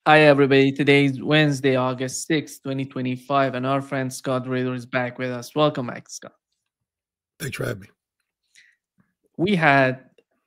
Hi, everybody. Today is Wednesday, August 6th, 2025, and our friend Scott Rader is back with us. Welcome back, Scott. Thanks for having me. We had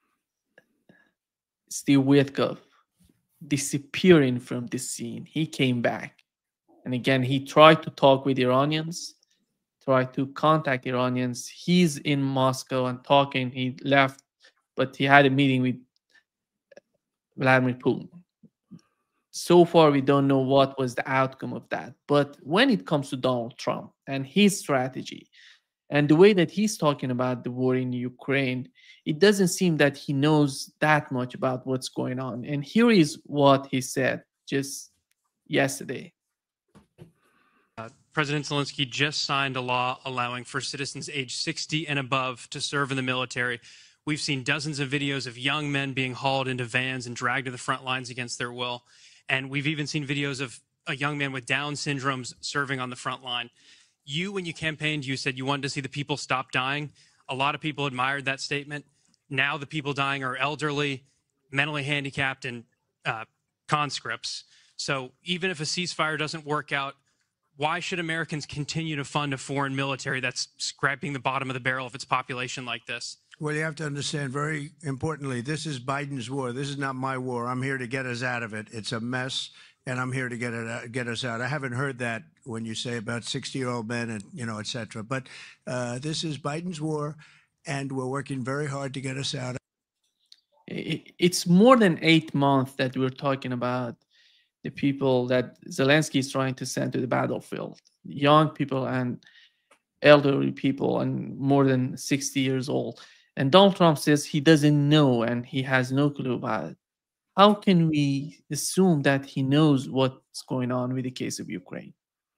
Steve Witkoff disappearing from the scene. He came back. And again, he tried to talk with Iranians, tried to contact Iranians. He's in Moscow and talking. He left, but he had a meeting with Vladimir Putin. So far, we don't know what was the outcome of that. But when it comes to Donald Trump and his strategy and the way that he's talking about the war in Ukraine, it doesn't seem that he knows that much about what's going on. And here is what he said just yesterday. President Zelensky just signed a law allowing for citizens age 60 and above to serve in the military. We've seen dozens of videos of young men being hauled into vans and dragged to the front lines against their will. And we've even seen videos of a young man with Down syndromes serving on the front line. When you campaigned, you said you wanted to see the people stop dying. A lot of people admired that statement. Now the people dying are elderly, mentally handicapped, and conscripts. So even if a ceasefire doesn't work out, why should Americans continue to fund a foreign military that's scraping the bottom of the barrel of its population like this? Well, you have to understand very importantly, this is Biden's war. This is not my war. I'm here to get us out of it. It's a mess, and I'm here to get us out. I haven't heard that when you say about 60-year-old men and, et cetera. But this is Biden's war, and we're working very hard to get us out. It's more than 8 months that we're talking about the people that Zelensky is trying to send to the battlefield, young people and elderly people and more than 60 years old. And Donald Trump says he doesn't know and he has no clue about it. How can we assume that he knows what's going on with the case of Ukraine?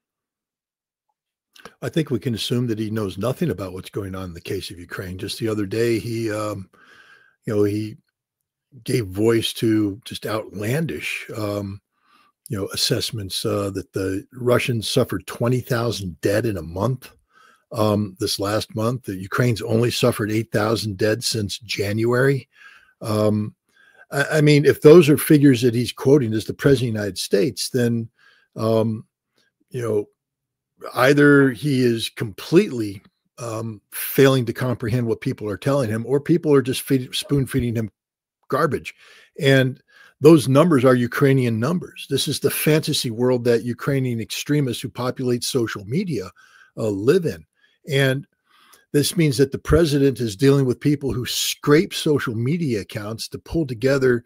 I think we can assume that he knows nothing about what's going on in the case of Ukraine. Just the other day, he gave voice to just outlandish, assessments that the Russians suffered 20,000 dead in a month. This last month, the Ukraine's only suffered 8,000 dead since January. I mean, if those are figures that he's quoting as the president of the United States, then, either he is completely failing to comprehend what people are telling him, or people are just spoon feeding him garbage. And those numbers are Ukrainian numbers. This is the fantasy world that Ukrainian extremists who populate social media live in. And this means that the president is dealing with people who scrape social media accounts to pull together,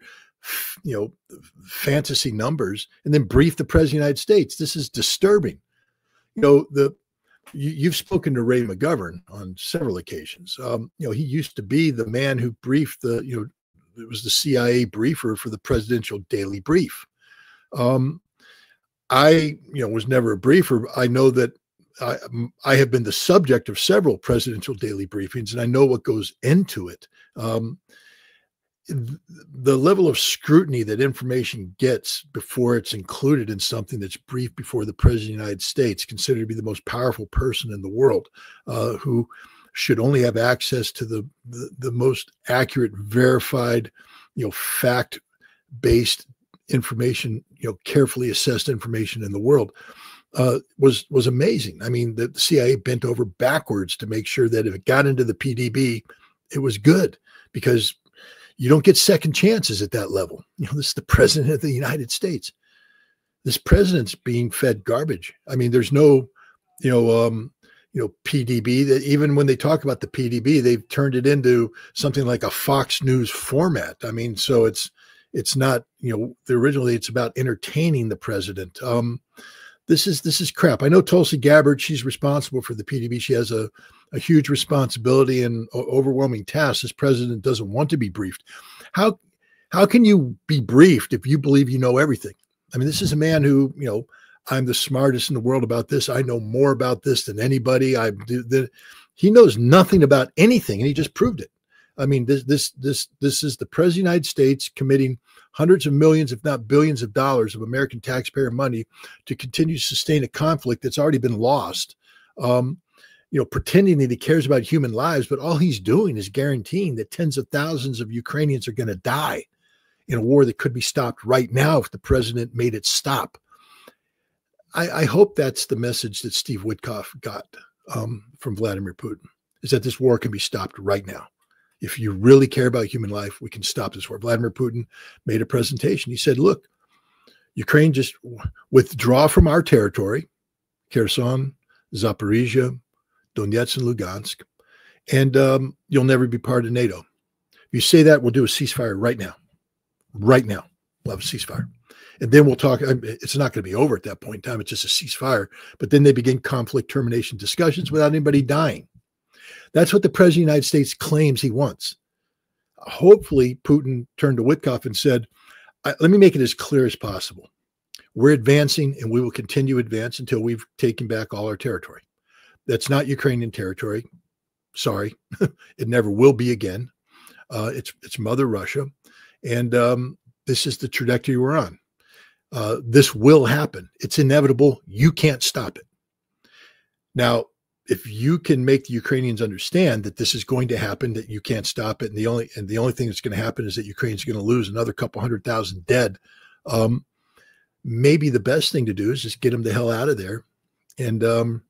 fantasy numbers and then brief the president of the United States. This is disturbing. You've spoken to Ray McGovern on several occasions. He used to be the man who briefed it was the CIA briefer for the presidential daily brief. I was never a briefer. I know that I have been the subject of several presidential daily briefings, and I know what goes into it. The level of scrutiny that information gets before it's included in something that's briefed before the president of the United States, considered to be the most powerful person in the world, who should only have access to the most accurate, verified, fact-based information, carefully assessed information in the world, was amazing. I mean, the CIA bent over backwards to make sure that if it got into the PDB, it was good, because you don't get second chances at that level. This is the president of the United States. This president's being fed garbage. I mean, there's no, PDB. That even when they talk about the PDB, they've turned it into something like a Fox News format. I mean, so it's not, originally it's about entertaining the president. This is crap. I know Tulsi Gabbard, she's responsible for the PDB. She has a huge responsibility and overwhelming task. This president doesn't want to be briefed. How can you be briefed if you believe you know everything? I mean, this is a man who, I'm the smartest in the world about this. I know more about this than anybody. He knows nothing about anything, and he just proved it. I mean, this is the president of the United States committing hundreds of millions, if not billions of dollars of American taxpayer money to continue to sustain a conflict that's already been lost. Pretending that he cares about human lives, but all he's doing is guaranteeing that tens of thousands of Ukrainians are going to die. in a war that could be stopped right now if the president made it stop. I hope that's the message that Steve Witkoff got from Vladimir Putin, is that this war can be stopped right now. If you really care about human life, we can stop this war. Vladimir Putin made a presentation. He said, look, Ukraine, just withdraw from our territory, Kherson, Zaporizhia, Donetsk, and Lugansk, and you'll never be part of NATO. If you say that, we'll do a ceasefire right now. Right now, we'll have a ceasefire. And then we'll talk. It's not going to be over at that point in time. It's just a ceasefire. But then they begin conflict termination discussions without anybody dying. That's what the president of the United States claims he wants. Hopefully, Putin turned to Witkoff and said, let me make it as clear as possible. We're advancing, and we will continue to advance until we've taken back all our territory. That's not Ukrainian territory. Sorry, it never will be again. It's Mother Russia. And this is the trajectory we're on. This will happen. It's inevitable. You can't stop it. Now, if you can make the Ukrainians understand that this is going to happen, that you can't stop it, and the only thing that's going to happen is that Ukraine's going to lose another couple 100,000 dead, maybe the best thing to do is just get them the hell out of there, and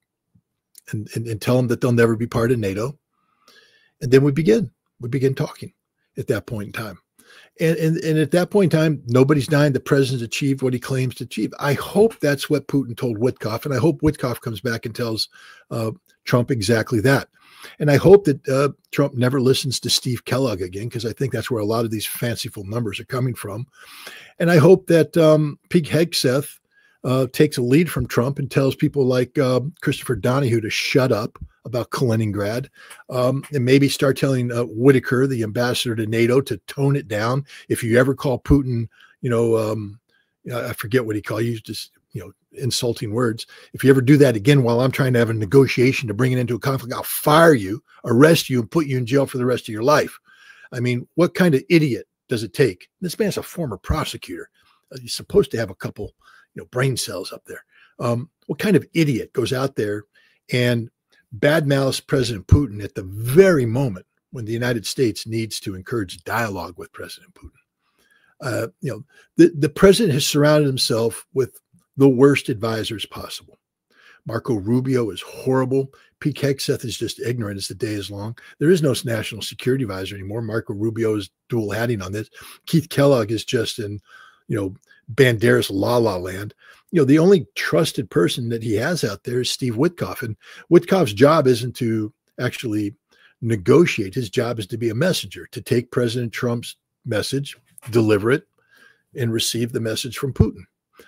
tell them that they'll never be part of NATO, and then we begin talking at that point in time. And at that point in time, nobody's dying. The president's achieved what he claims to achieve. I hope that's what Putin told Witkoff, and I hope Witkoff comes back and tells Trump exactly that. And I hope that Trump never listens to Steve Kellogg again, because I think that's where a lot of these fanciful numbers are coming from. And I hope that Pete Hegseth takes a lead from Trump and tells people like Christopher Donahue to shut up about Kaliningrad, and maybe start telling Whitaker, the ambassador to NATO, to tone it down. If you ever call Putin, I forget what he called you, just insulting words. If you ever do that again while I'm trying to have a negotiation to bring it into a conflict, I'll fire you, arrest you, and put you in jail for the rest of your life. I mean, what kind of idiot does it take? This man's a former prosecutor. He's supposed to have a couple, brain cells up there. What kind of idiot goes out there and badmouths President Putin at the very moment when the United States needs to encourage dialogue with President Putin? The president has surrounded himself with the worst advisors possible. Marco Rubio is horrible. Pete Hegseth is just ignorant as the day is long. There is no national security advisor anymore. Marco Rubio is dual hatting on this. Keith Kellogg is just in, Banderas la la land. The only trusted person that he has out there is Steve Witkoff. And Witkoff's job isn't to actually negotiate. His job is to be a messenger, to take President Trump's message, deliver it, and receive the message from Putin.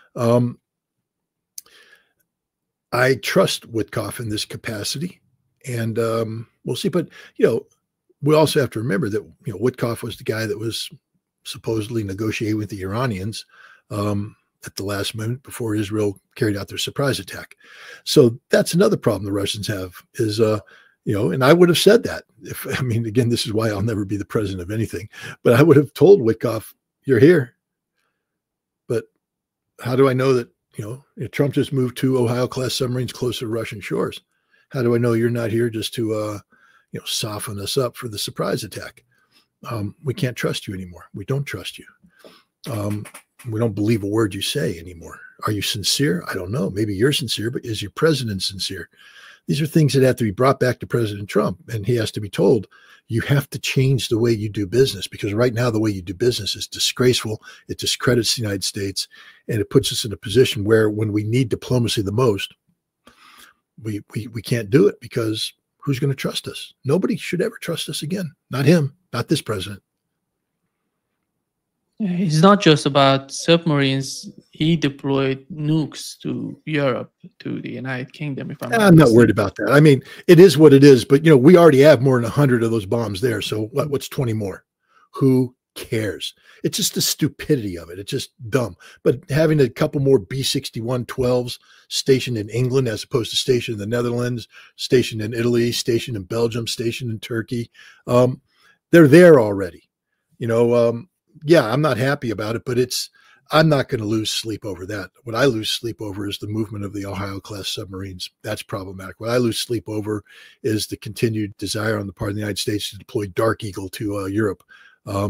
I trust Witkoff in this capacity, and we'll see. But, we also have to remember that, Witkoff was the guy that was supposedly negotiating with the Iranians at the last minute before Israel carried out their surprise attack. So that's another problem the Russians have is, and I would have said that again, this is why I'll never be the president of anything, but I would have told Witkoff, you're here. But how do I know that, Trump just moved 2 Ohio-class submarines closer to Russian shores? How do I know you're not here just to, soften us up for the surprise attack? We can't trust you anymore. We don't trust you. We don't believe a word you say anymore. Are you sincere? I don't know. Maybe you're sincere, but is your president sincere? These are things that have to be brought back to President Trump, and he has to be told, you have to change the way you do business, because right now the way you do business is disgraceful. It discredits the United States, and it puts us in a position where when we need diplomacy the most, we can't do it, because who's going to trust us? Nobody should ever trust us again. Not him, not this president. It's not just about submarines. He deployed nukes to Europe, to the United Kingdom. I'm not worried about that. I mean, it is what it is. But, we already have more than 100 of those bombs there. So what's 20 more? Who cares? It's just the stupidity of it. It's just dumb. But having a couple more B-61-12s stationed in England as opposed to stationed in the Netherlands, stationed in Italy, stationed in Belgium, stationed in Turkey, they're there already. Yeah, I'm not happy about it, but I'm not going to lose sleep over that. What I lose sleep over is the movement of the Ohio-class submarines. That's problematic. What I lose sleep over is the continued desire on the part of the United States to deploy Dark Eagle to Europe.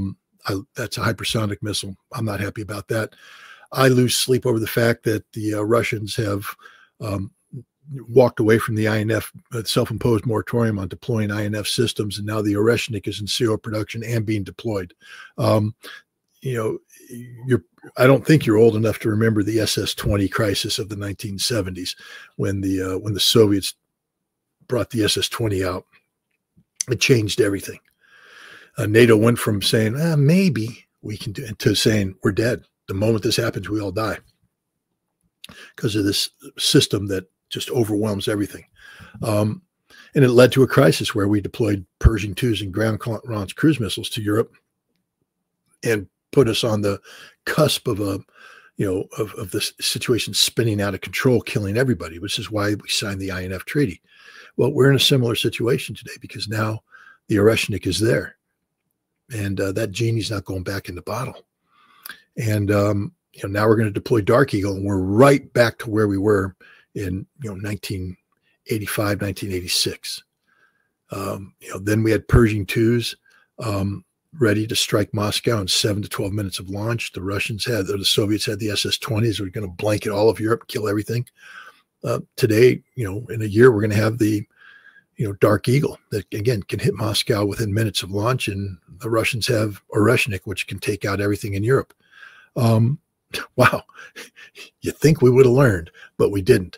That's a hypersonic missile. I'm not happy about that. I lose sleep over the fact that the Russians have walked away from the INF self-imposed moratorium on deploying INF systems, and now the Oreshnik is in serial production and being deployed. You know, I don't think you're old enough to remember the SS-20 crisis of the 1970s when the Soviets brought the SS-20 out. It changed everything. NATO went from saying, maybe we can do it, to saying we're dead. The moment this happens, we all die because of this system that just overwhelms everything. And it led to a crisis where we deployed Pershing IIs and ground-launched cruise missiles to Europe and put us on the cusp of of this situation spinning out of control, killing everybody, which is why we signed the INF Treaty. Well, we're in a similar situation today because now the Oreshnik is there, and that genie's not going back in the bottle. And now we're going to deploy Dark Eagle, and we're right back to where we were in 1985, 1986. Then we had Pershing IIs ready to strike Moscow in 7 to 12 minutes of launch. The Soviets had the SS-20s. We're going to blanket all of Europe, kill everything. Today, in a year, we're going to have the Dark Eagle that again can hit Moscow within minutes of launch, and the Russians have Oreshnik, which can take out everything in Europe. Wow, you think we would have learned, but we didn't.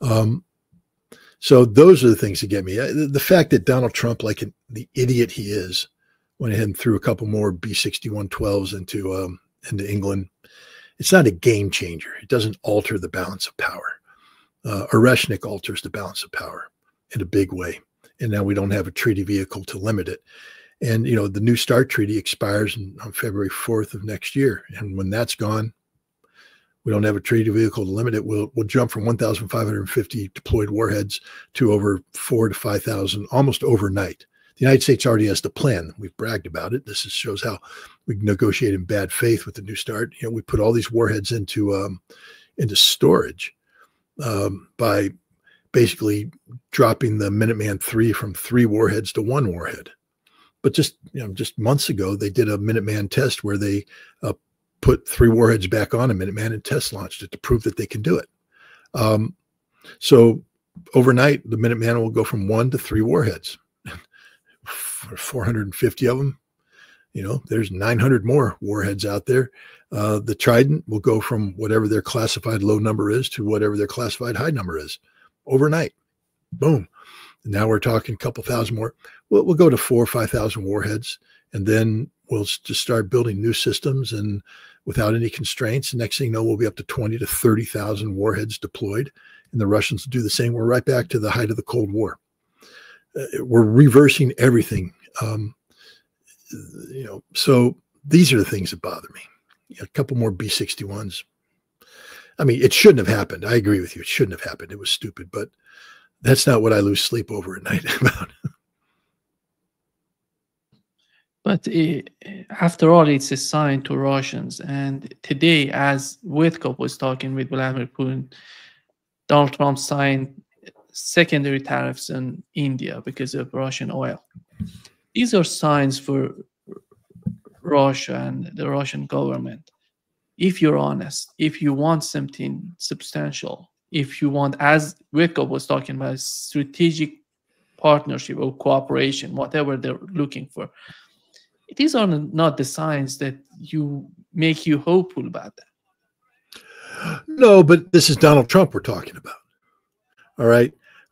So those are the things that get me. The fact that Donald Trump, like the idiot he is, went ahead and threw a couple more B-61-12s into England. It's not a game changer. It doesn't alter the balance of power. Oreshnik alters the balance of power in a big way. And now we don't have a treaty vehicle to limit it. And, the New START treaty expires on February 4th of next year. And when that's gone, we don't have a treaty vehicle to limit it. We'll jump from 1,550 deployed warheads to over 4,000 to 5,000 almost overnight. The United States already has the plan. We've bragged about it. This shows how we negotiate in bad faith with the New START. We put all these warheads into storage by basically dropping the Minuteman III from 3 warheads to 1 warhead. But just months ago, they did a Minuteman test where they put 3 warheads back on a Minuteman and test launched it to prove that they can do it. So overnight, the Minuteman will go from 1 to 3 warheads. 450 of them. There's 900 more warheads out there. The Trident will go from whatever their classified low number is to whatever their classified high number is overnight. Boom. And now we're talking a couple thousand more. We'll go to 4,000 or 5,000 warheads, and then we'll just start building new systems and without any constraints. The next thing you know, we'll be up to 20 to 30,000 warheads deployed, and the Russians do the same. We're right back to the height of the Cold War. We're reversing everything. So these are the things that bother me. A couple more B-61s. I mean, it shouldn't have happened. I agree with you. It shouldn't have happened. It was stupid, but that's not what I lose sleep over at night about. But after all, it's a sign to Russians. And today, as Witkoff was talking with Vladimir Putin, Donald Trump signed secondary tariffs on India because of Russian oil. These are signs for Russia and the Russian government. If you're honest, if you want something substantial, if you want, as Witkoff was talking about, strategic partnership or cooperation, whatever they're looking for, these are not the signs that make you hopeful about that. No, but this is Donald Trump we're talking about. All right.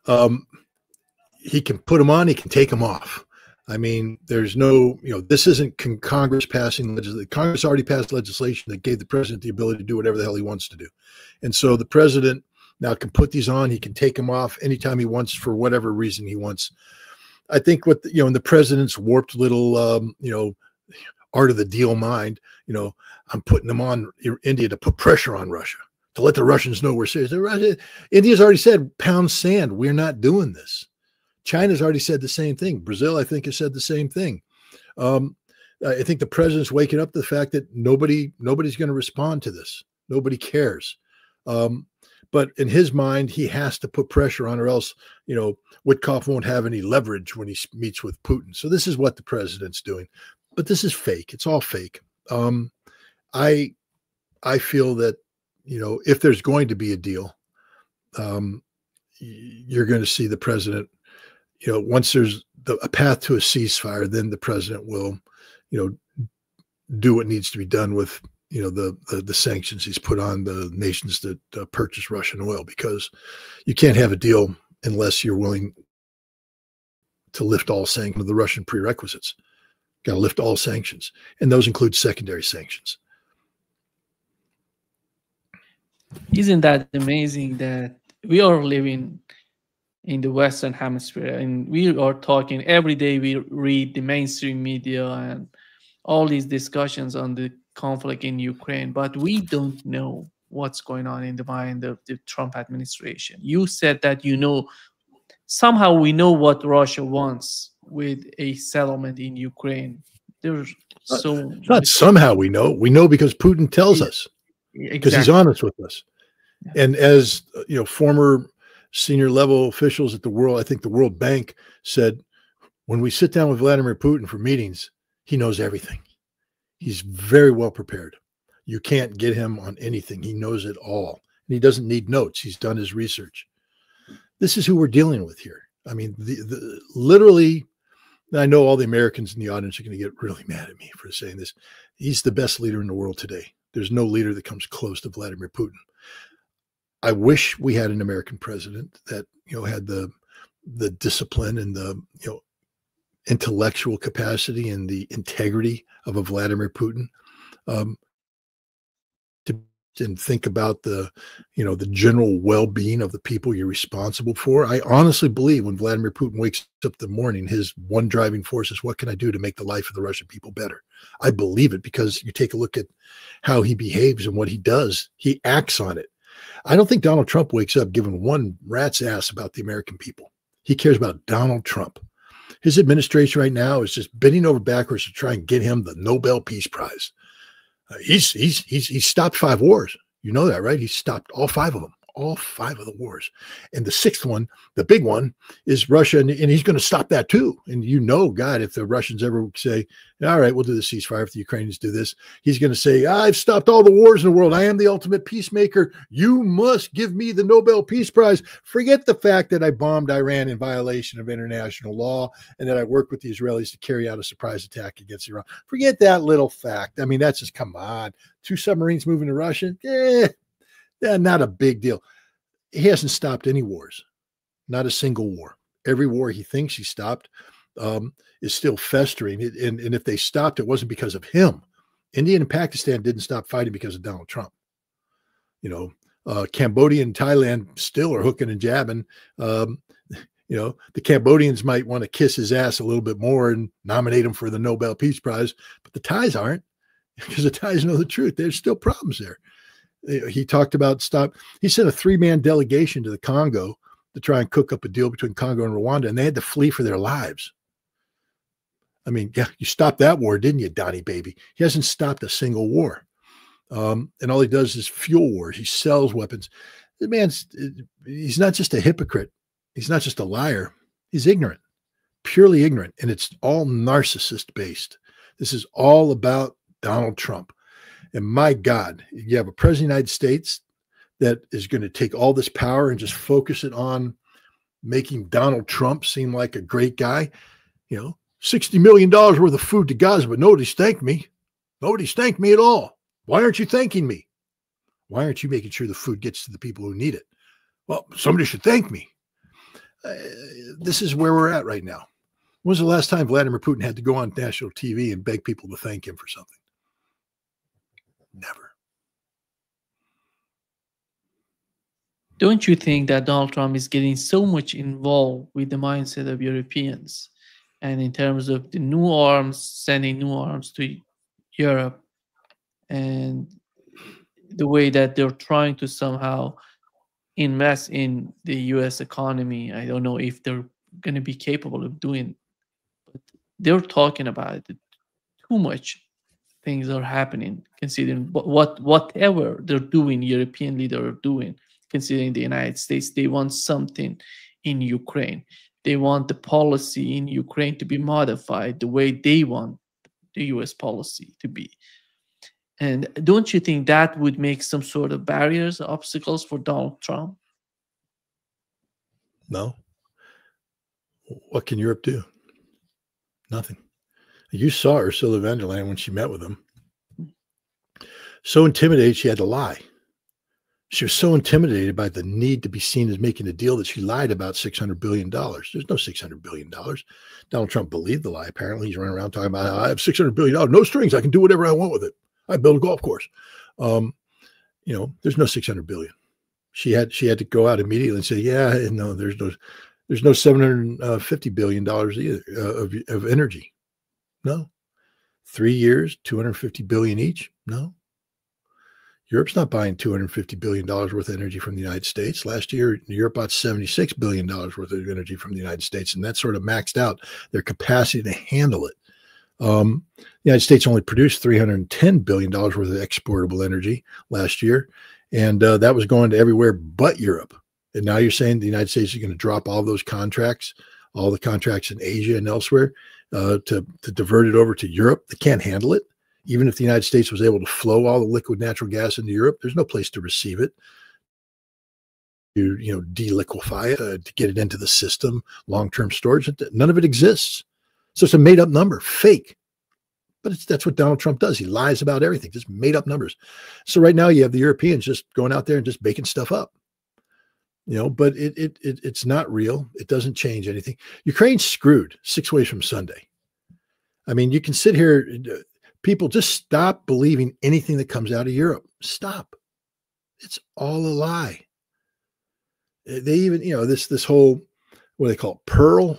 He can put them on, he can take them off. I mean, there's no, this isn't Congress passing legislation. Congress already passed legislation that gave the president the ability to do whatever the hell he wants to do. And so the president now can put these on, he can take them off anytime he wants for whatever reason he wants. I think what, in the president's warped little, art of the deal mind, I'm putting them on India to put pressure on Russia, to let the Russians know we're serious. India's already said, pound sand, we're not doing this. China's already said the same thing. Brazil, I think, has said the same thing. I think the president's waking up to the fact that nobody's going to respond to this. Nobody cares. But in his mind, he has to put pressure on, or else, Witkoff won't have any leverage when he meets with Putin. So this is what the president's doing. but this is fake. It's all fake. I feel that, you know, if there's going to be a deal, you're going to see the president, you know, once there's a path to a ceasefire, then the president will, you know, do what needs to be done with, you know, the sanctions he's put on the nations that purchase Russian oil, because you can't have a deal unless you're willing to lift all sanctions of the Russian prerequisites. Got to lift all sanctions, and those include secondary sanctions. Isn't that amazing that we are living in the Western Hemisphere and we are talking every day, we read the mainstream media and all these discussions on the conflict in Ukraine, but we don't know what's going on in the mind of the Trump administration. You said that, you know, somehow we know what Russia wants with a settlement in Ukraine. There's so not somehow we know because Putin tells us, because he's honest with us. Yeah. And as you know, former senior level officials at I think the World Bank said, when we sit down with Vladimir Putin for meetings, he knows everything. He's very well prepared. You can't get him on anything. He knows it all. And he doesn't need notes. He's done his research. This is who we're dealing with here. I mean, literally, I know all the Americans in the audience are going to get really mad at me for saying this. He's the best leader in the world today. There's no leader that comes close to Vladimir Putin. I wish we had an American president that, you know, had the discipline and the, you know, intellectual capacity and the integrity of a Vladimir Putin, and think about the, you know, the general well-being of the people you're responsible for. I honestly believe when Vladimir Putin wakes up in the morning, his one driving force is, what can I do to make the life of the Russian people better? I believe it because you take a look at how he behaves and what he does. He acts on it. I don't think Donald Trump wakes up giving one rat's ass about the American people. He cares about Donald Trump. His administration right now is just bending over backwards to try and get him the Nobel Peace Prize. He's stopped 5 wars. You know that, right? He's stopped all 5 of them, all 5 of the wars. And the 6th one, the big one, is Russia. And he's going to stop that too. And you know, God, if the Russians ever say, all right, we'll do the ceasefire if the Ukrainians do this, he's going to say, I've stopped all the wars in the world. I am the ultimate peacemaker. You must give me the Nobel Peace Prize. Forget the fact that I bombed Iran in violation of international law and that I worked with the Israelis to carry out a surprise attack against Iran. Forget that little fact. I mean, that's just, come on. 2 submarines moving to Russia? Not a big deal. He hasn't stopped any wars, not a single war. Every war he thinks he stopped is still festering. And if they stopped, it wasn't because of him. India and Pakistan didn't stop fighting because of Donald Trump. You know, Cambodia and Thailand still are hooking and jabbing. You know, the Cambodians might want to kiss his ass a little bit more and nominate him for the Nobel Peace Prize, but the Thais aren't, because the Thais know the truth. There's still problems there. He talked about he sent a 3-man delegation to the Congo to try and cook up a deal between Congo and Rwanda, and they had to flee for their lives. I mean, yeah, you stopped that war, didn't you, Donnie baby? He hasn't stopped a single war. And all he does is fuel wars. He sells weapons. The man's, he's not just a hypocrite. He's not just a liar. He's ignorant, purely ignorant. And it's all narcissist based. This is all about Donald Trump. And my God, you have a president of the United States that is going to take all this power and just focus it on making Donald Trump seem like a great guy. You know, $60 million worth of food to Gaza, but nobody's thanked me. Nobody's thanked me at all. Why aren't you thanking me? Why aren't you making sure the food gets to the people who need it? Well, somebody should thank me. This is where we're at right now. When was the last time Vladimir Putin had to go on national TV and beg people to thank him for something? Never. Don't you think that Donald Trump is getting so much involved with the mindset of Europeans, and in terms of the new arms, sending new arms to Europe, and the way that they're trying to somehow invest in the US economy? I don't know if they're going to be capable of doing it, but they're talking about it too much. Things are happening, considering whatever they're doing, European leaders are doing, considering the United States. They want something in Ukraine. They want the policy in Ukraine to be modified the way they want the US policy to be. And don't you think that would make some sort of barriers, obstacles for Donald Trump? No. What can Europe do? Nothing. You saw Ursula von der Leyen when she met with him. So intimidated, she had to lie. She was so intimidated by the need to be seen as making a deal that she lied about $600 billion. There's no $600 billion. Donald Trump believed the lie. Apparently, he's running around talking about how I have $600 billion, no strings. I can do whatever I want with it. I build a golf course. There's no $600 billion. She had to go out immediately and say, yeah, no, there's no $750 billion either of energy. No. 3 years, $250 billion each. No. Europe's not buying $250 billion worth of energy from the United States. Last year, Europe bought $76 billion worth of energy from the United States, and that sort of maxed out their capacity to handle it. The United States only produced $310 billion worth of exportable energy last year, and that was going to everywhere but Europe. And now you're saying the United States is going to drop all those contracts, all the contracts in Asia and elsewhere, to divert it over to Europe. They can't handle it. Even if the United States was able to flow all the liquid natural gas into Europe, there's no place to receive it, to deliquefy it, to get it into the system, long-term storage. None of it exists. So it's a made-up number, fake. But that's what Donald Trump does. He lies about everything, just made-up numbers. So right now you have the Europeans just going out there and just making stuff up. But it's not real. It doesn't change anything. Ukraine's screwed 6 ways from Sunday. I mean, you can sit here. People, just stop believing anything that comes out of Europe. Stop. It's all a lie. They even, this whole, what do they call it? Pearl,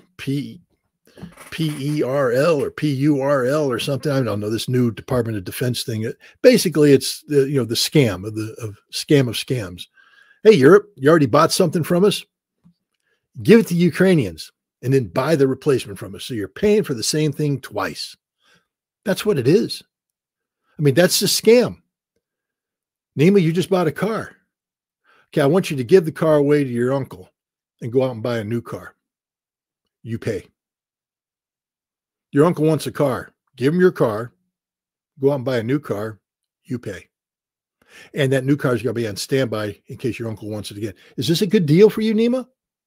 P-E-R-L or P-U-R-L or something. I don't know, this new Department of Defense thing. Basically, it's the scam of scams. Hey, Europe, you already bought something from us? Give it to Ukrainians and then buy the replacement from us. So you're paying for the same thing twice. That's what it is. I mean, that's the scam. Namely, you just bought a car. Okay, I want you to give the car away to your uncle and go out and buy a new car. You pay. Your uncle wants a car. Give him your car. Go out and buy a new car. You pay. And that new car is going to be on standby in case your uncle wants it again. Is this a good deal for you, Nima?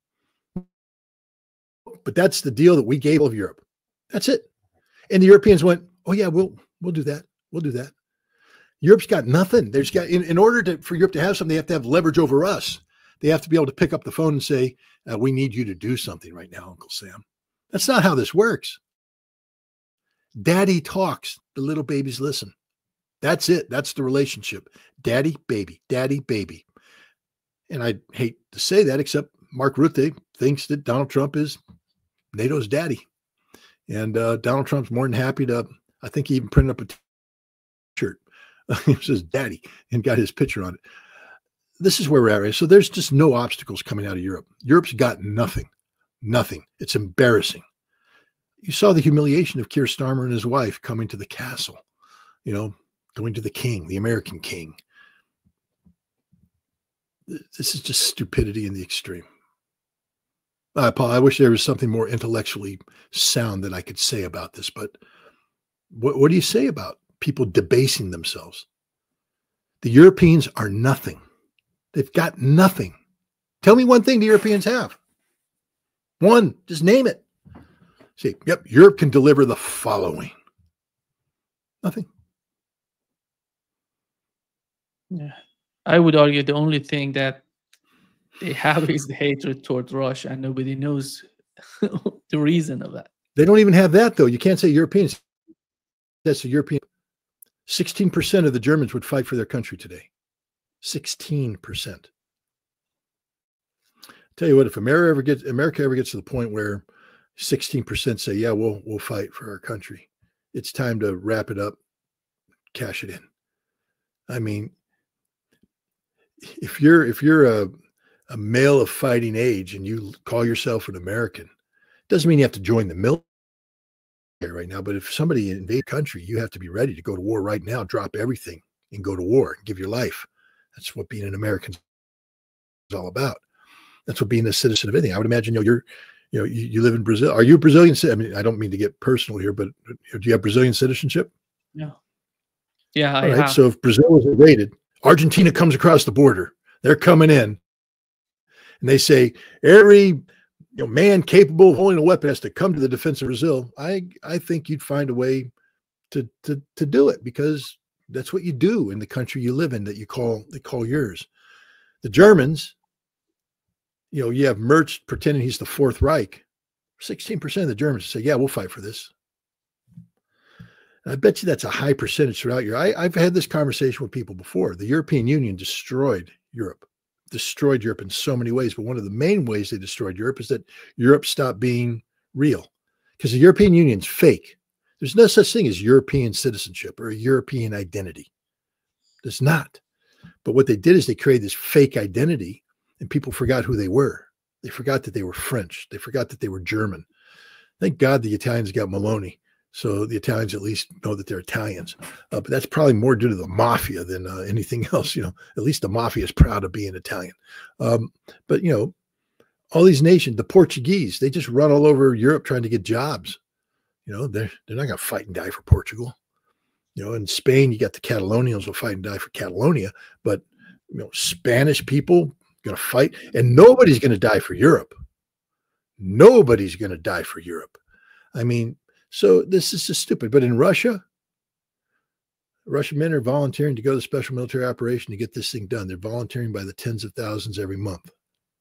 But that's the deal that we gave all of Europe. That's it. And the Europeans went, oh yeah, we'll do that. We'll do that. Europe's got nothing. There's got in order for Europe to have something, they have to have leverage over us. They have to be able to pick up the phone and say, we need you to do something right now, Uncle Sam. That's not how this works. Daddy talks, the little babies listen. That's it. That's the relationship. Daddy, baby, daddy, baby. And I hate to say that, except Mark Rutte thinks that Donald Trump is NATO's daddy. And Donald Trump's more than happy to, I think he even printed up a shirt. It says daddy and got his picture on it. This is where we're at, right? So there's just no obstacles coming out of Europe. Europe's got nothing, nothing. It's embarrassing. You saw the humiliation of Keir Starmer and his wife coming to the castle, going to the king, the American king. This is just stupidity in the extreme. Paul, I wish there was something more intellectually sound that I could say about this, but what do you say about people debasing themselves? The Europeans are nothing. They've got nothing. Tell me one thing the Europeans have. One, just name it. See, yep, Europe can deliver the following. Nothing. Yeah. I would argue the only thing that they have is the hatred toward Russia, and nobody knows the reason of that. They don't even have that, though. You can't say Europeans. That's the European. 16% of the Germans would fight for their country today. 16%. Tell you what, if America ever gets to the point where 16% say, yeah, we'll fight for our country, it's time to wrap it up, cash it in. I mean, if you're a male of fighting age and you call yourself an American, doesn't mean you have to join the military right now. But if somebody invades a country, you have to be ready to go to war right now, drop everything and go to war and give your life. That's what being an American is all about. That's what being a citizen of anything. I would imagine, you live in Brazil. Are you a Brazilian? I mean, I don't mean to get personal here, but do you have Brazilian citizenship? Yeah. Yeah, All I right. have. So if Brazil is invaded, Argentina comes across the border. They're coming in, and they say every man capable of holding a weapon has to come to the defense of Brazil. I think you'd find a way to do it, because that's what you do in the country you live in that they call yours. The Germans, you have Merz pretending he's the Fourth Reich. 16% of the Germans say, yeah, we'll fight for this. And I bet you that's a high percentage throughout Europe. I've had this conversation with people before. The European Union destroyed Europe in so many ways. But one of the main ways they destroyed Europe is that Europe stopped being real, because the European Union's fake. There's no such thing as European citizenship or a European identity. There's not. But what they did is they created this fake identity, and people forgot who they were. They forgot that they were French. They forgot that they were German. Thank God the Italians got Maloney, so the Italians at least know that they're Italians. But that's probably more due to the mafia than anything else. At least the mafia is proud of being Italian. But all these nations, the Portuguese, they just run all over Europe trying to get jobs. They're not going to fight and die for Portugal. In Spain, you got the Catalonians will fight and die for Catalonia, but Spanish people going to fight, and nobody's going to die for Europe. Nobody's going to die for Europe. I mean, so this is just stupid. But in Russia, Russian men are volunteering to go to the special military operation to get this thing done. They're volunteering by the tens of thousands every month.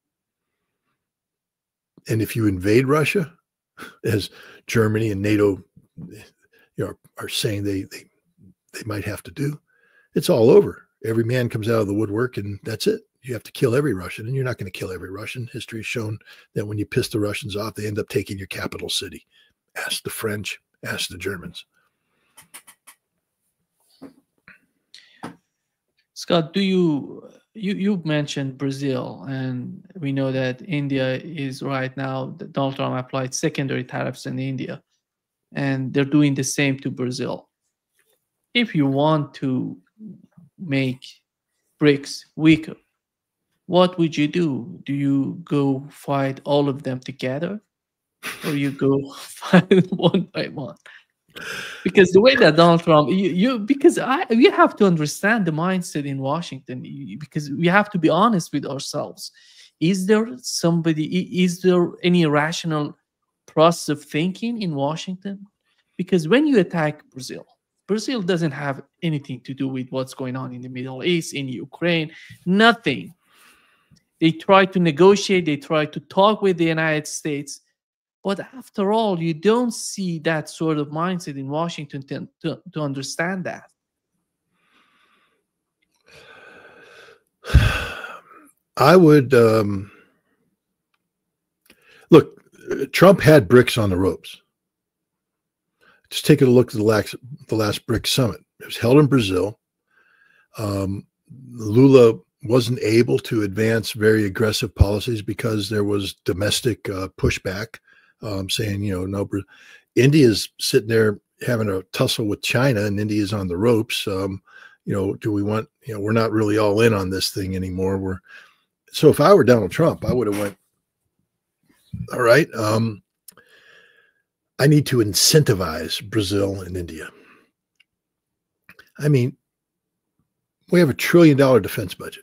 And if you invade Russia, as Germany and NATO are saying they might have to do, it's all over. Every man comes out of the woodwork, and that's it. You have to kill every Russian, and you're not going to kill every Russian. History has shown that when you piss the Russians off, they end up taking your capital city. Ask the French, ask the Germans. Scott, you mentioned Brazil, and we know that India is right now, Donald Trump applied secondary tariffs in India, and they're doing the same to Brazil. If you want to make BRICS weaker, what would you do? Do you go fight all of them together, or you go fight one by one? Because the way that Donald Trump, we have to understand the mindset in Washington, because we have to be honest with ourselves. Is there any rational process of thinking in Washington? Because when you attack Brazil doesn't have anything to do with what's going on in the Middle East, in Ukraine, nothing. They try to negotiate, they try to talk with the United States. But after all, you don't see that sort of mindset in Washington to understand that. I would look. Trump had BRICS on the ropes. Just take a look at the last BRICS summit. It was held in Brazil. Lula wasn't able to advance very aggressive policies because there was domestic pushback. Saying, no, India's sitting there having a tussle with China, and India's on the ropes. Do we want, we're not really all in on this thing anymore. So if I were Donald Trump, I would have went, all right, I need to incentivize Brazil and India. I mean, we have $1 trillion defense budget.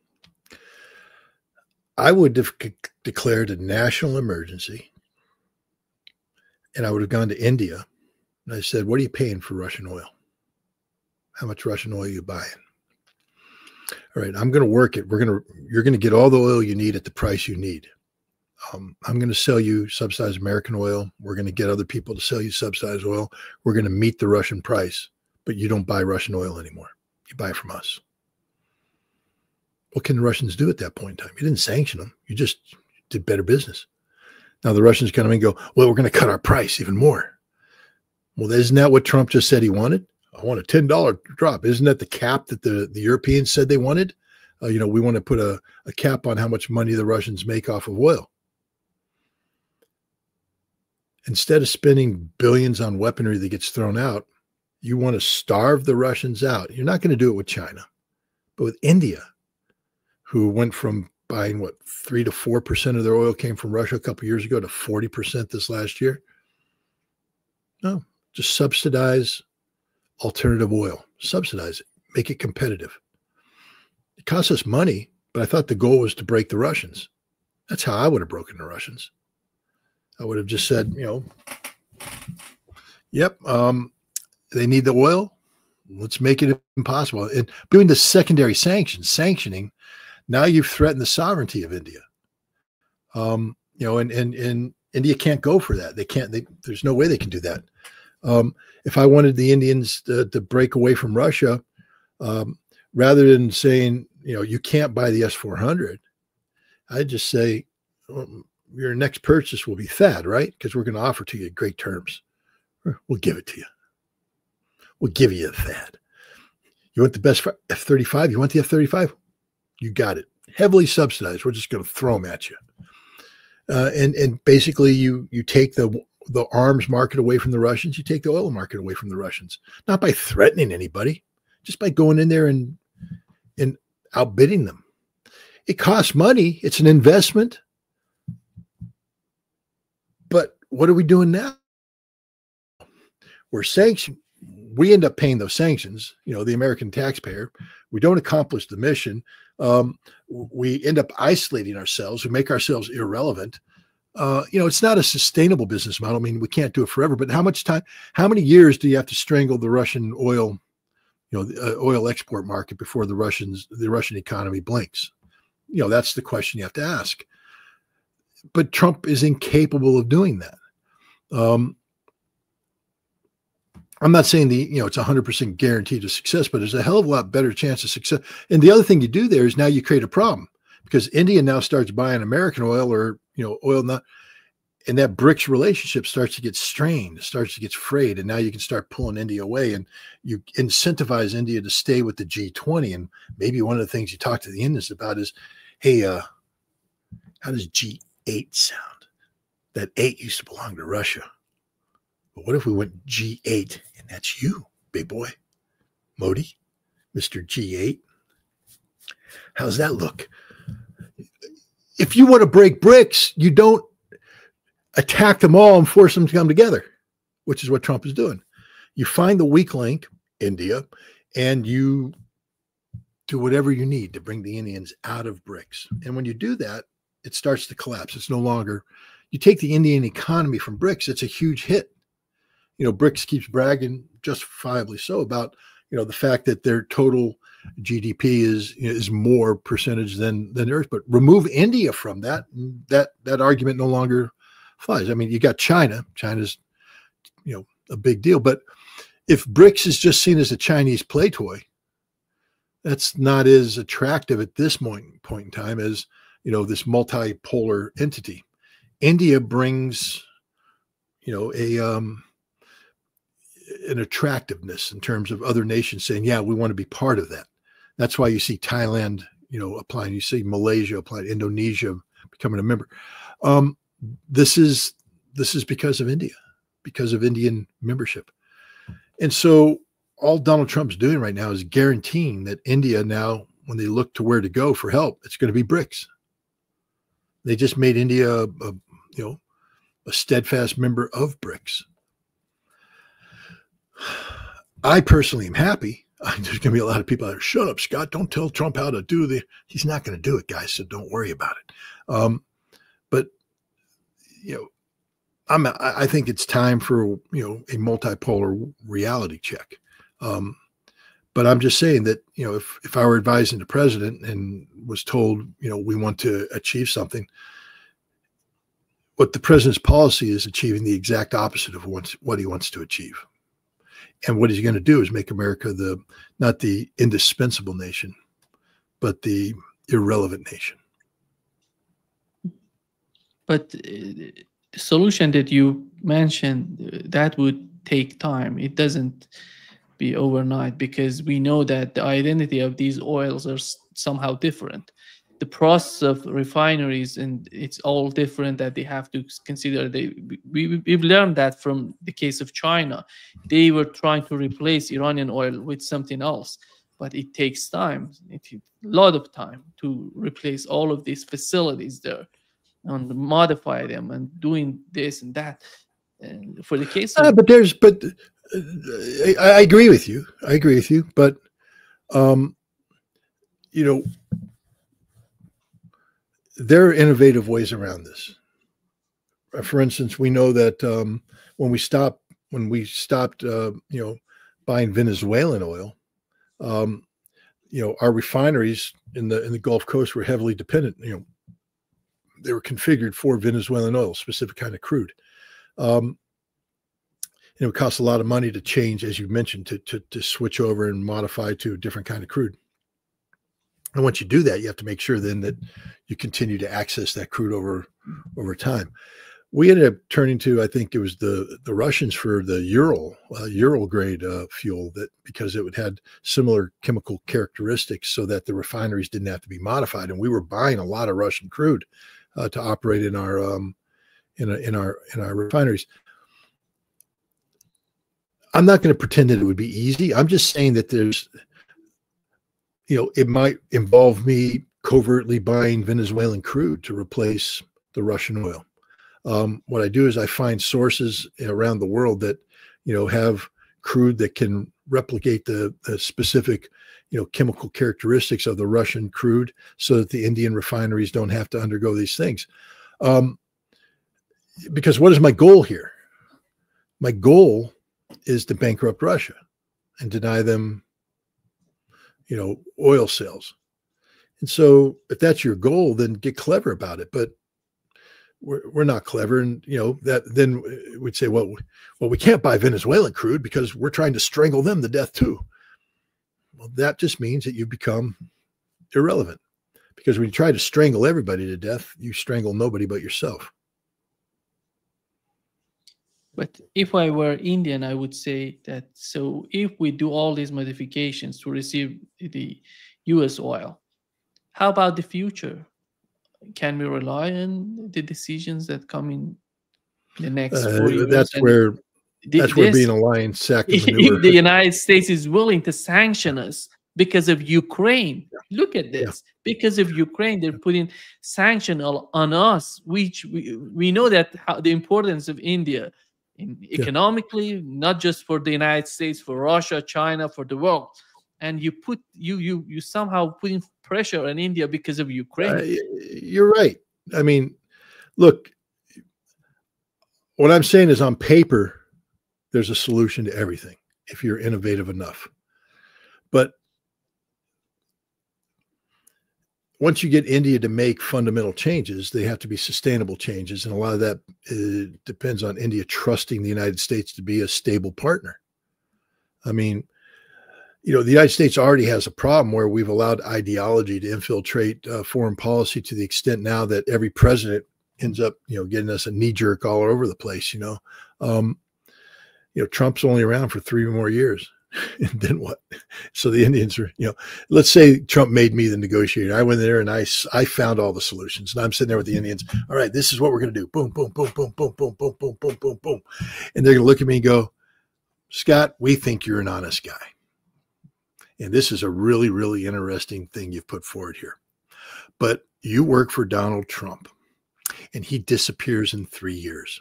I would have declared a national emergency. And I would have gone to India and I said, what are you paying for Russian oil? How much Russian oil are you buying? All right, I'm going to work it. You're going to get all the oil you need at the price you need. I'm going to sell you subsidized American oil. We're going to get other people to sell you subsidized oil. We're going to meet the Russian price, but you don't buy Russian oil anymore. You buy it from us. What can the Russians do at that point in time? You didn't sanction them. You just did better business. Now the Russians come in and go, well, we're going to cut our price even more. Well, isn't that what Trump just said he wanted? I want a $10 drop. Isn't that the cap that the Europeans said they wanted? We want to put a cap on how much money the Russians make off of oil. Instead of spending billions on weaponry that gets thrown out, you want to starve the Russians out. You're not going to do it with China, but with India, who went from buying what 3 to 4% of their oil came from Russia a couple of years ago to 40% this last year. No, just subsidize alternative oil, subsidize it, make it competitive. It costs us money, but I thought the goal was to break the Russians. That's how I would have broken the Russians. I would have just said, yep, they need the oil. Let's make it impossible. And doing the secondary sanctioning, now you've threatened the sovereignty of India. And India can't go for that. They can't. There's no way they can do that. If I wanted the Indians to break away from Russia, rather than saying, you can't buy the S-400, I'd just say, your next purchase will be THAAD, right? Because we're going to offer to you great terms. We'll give it to you. We'll give you a THAAD. You want the best F-35? You want the F-35? You got it. Heavily subsidized. We're just going to throw them at you. And basically, you take the arms market away from the Russians. You take the oil market away from the Russians. Not by threatening anybody, just by going in there and outbidding them. It costs money. It's an investment. But what are we doing now? We're sanctioned. We end up paying those sanctions, the American taxpayer. We don't accomplish the mission. We end up isolating ourselves. We make ourselves irrelevant. It's not a sustainable business model. I mean, we can't do it forever, but how many years do you have to strangle the Russian oil, the oil export market before the Russian economy blinks? That's the question you have to ask. But Trump is incapable of doing that. I'm not saying it's 100% guaranteed of success, but there's a hell of a lot better chance of success. And the other thing you do there is now you create a problem because India now starts buying American oil or, oil not, and that BRICS relationship starts to get strained, starts to get frayed. And now you can start pulling India away and you incentivize India to stay with the G20. And maybe one of the things you talk to the Indians about is, hey, how does G8 sound? That 8 used to belong to Russia. But what if we went G8 and that's you, big boy, Modi, Mr. G8? How's that look? If you want to break BRICS, you don't attack them all and force them to come together, which is what Trump is doing. You find the weak link, India, and you do whatever you need to bring the Indians out of BRICS. And when you do that, it starts to collapse. It's no longer, you take the Indian economy from BRICS, it's a huge hit. BRICS keeps bragging, justifiably so, about, the fact that their total GDP is more percentage than Earth. But remove India from that argument no longer flies. I mean, you got China. China's, a big deal. But if BRICS is just seen as a Chinese play toy, that's not as attractive at this point in time as, this multipolar entity. India brings, an attractiveness in terms of other nations saying, yeah, we want to be part of that. That's why you see Thailand, applying. You see Malaysia applying, Indonesia becoming a member. This is because of India, because of Indian membership. And so all Donald Trump's doing right now is guaranteeing that India now, when they look to where to go for help, it's going to be BRICS. They just made India a steadfast member of BRICS. I personally am happy. There's going to be a lot of people that are, shut up, Scott, don't tell Trump how to do he's not going to do it, guys, so don't worry about it. But, I think it's time for, a multipolar reality check. But I'm just saying that, if I were advising the president and was told, we want to achieve something, what the president's policy is achieving the exact opposite of what he wants to achieve. And what he's going to do is make America not the indispensable nation, but the irrelevant nation. But the solution that you mentioned, that would take time. It doesn't be overnight because we know that the identity of these oils are somehow different. The process of refineries, and it's all different that they have to consider. We've learned that from the case of China. They were trying to replace Iranian oil with something else. but it takes time. It takes a lot of time to replace all of these facilities there and modify them and doing this and that. And for the case of I agree with you. I agree with you. But, you know, there are innovative ways around this. For instance, we know that when we stopped, you know, buying Venezuelan oil, you know, our refineries in the Gulf Coast were heavily dependent. You know, they were configured for Venezuelan oil, specific kind of crude. It costs a lot of money to change, as you mentioned, to switch over and modify to a different kind of crude. And once you do that, you have to make sure then that you continue to access that crude over time. We ended up turning to, I think it was the Russians for the Ural grade fuel, that because it had similar chemical characteristics, so that the refineries didn't have to be modified. And we were buying a lot of Russian crude to operate in our refineries. I'm not going to pretend that it would be easy. I'm just saying that there's, you know, it might involve me covertly buying Venezuelan crude to replace the Russian oil. What I do is I find sources around the world that, you know, have crude that can replicate the specific, you know, chemical characteristics of the Russian crude, so that the Indian refineries don't have to undergo these things. Because what is my goal here? My goal is to bankrupt Russia and deny them, you know, oil sales. And so if that's your goal, then get clever about it. But we're not clever. And, you know, that then we'd say, well, we can't buy Venezuelan crude because we're trying to strangle them to death too. Well, that just means that you become irrelevant, because when you try to strangle everybody to death, you strangle nobody but yourself. But if I were Indian, I would say that, so if we do all these modifications to receive the US oil, how about the future? Can we rely on the decisions that come in the next 4 years? That's where being a lion sack of manure. If the United States is willing to sanction us because of Ukraine, look at this. Because of Ukraine, they're putting sanction on us, which we know that the importance of India economically, not just for the United States, for Russia, China, for the world. And you somehow putting pressure on India because of Ukraine. You're right. I mean, look, what I'm saying is, on paper, there's a solution to everything if you're innovative enough. But once you get India to make fundamental changes, they have to be sustainable changes. And a lot of that depends on India trusting the United States to be a stable partner. I mean, you know, the United States already has a problem where we've allowed ideology to infiltrate foreign policy to the extent now that every president ends up, you know, getting us a knee jerk all over the place. You know, Trump's only around for 3 more years. And then what? So the Indians are, you know, let's say Trump made me the negotiator. I went there and I found all the solutions. And I'm sitting there with the Indians. All right, this is what we're going to do. Boom, boom, boom, boom, boom, boom, boom, boom, boom, boom, boom. And they're going to look at me and go, Scott, we think you're an honest guy. And this is a really, really interesting thing you've put forward here. But you work for Donald Trump, and he disappears in 3 years.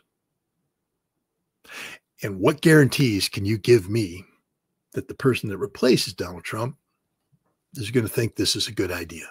And what guarantees can you give me that the person that replaces Donald Trump is going to think this is a good idea?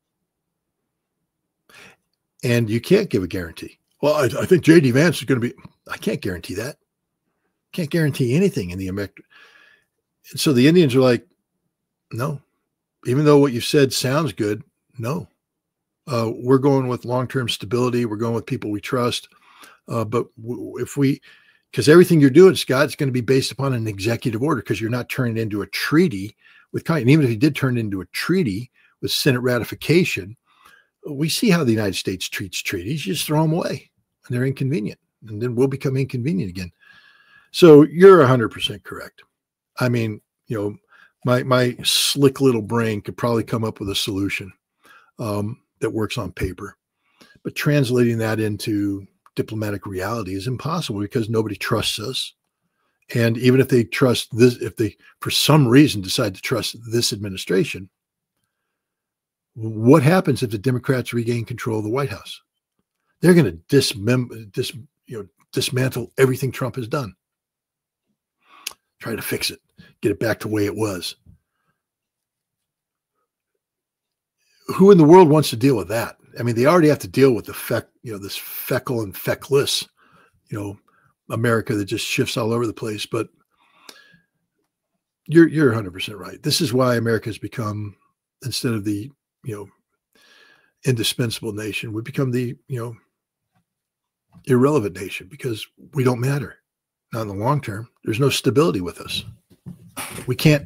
And you can't give a guarantee. Well, I think J.D. Vance is going to be, I can't guarantee that. Can't guarantee anything in the American. And so the Indians are like, no, even though what you said sounds good, no. We're going with long-term stability. We're going with people we trust. But because everything you're doing, Scott, is going to be based upon an executive order, because you're not turning it into a treaty with Congress. And even if you did turn it into a treaty with Senate ratification, we see how the United States treats treaties. You just throw them away, and they're inconvenient, and then we'll become inconvenient again. So you're 100% correct. I mean, you know, my slick little brain could probably come up with a solution that works on paper, but translating that into diplomatic reality is impossible, because nobody trusts us, And even if they trust this, if they, for some reason, decide to trust this administration, what happens if the Democrats regain control of the White House? They're going to dismantle everything Trump has done. Try to fix it, get it back to the way it was. Who in the world wants to deal with that? I mean, they already have to deal with this feckle and feckless, America that just shifts all over the place. But you're 100% right. This is why America has become, instead of the, indispensable nation, we become the, irrelevant nation, because we don't matter. Not in the long term. There's no stability with us. We can't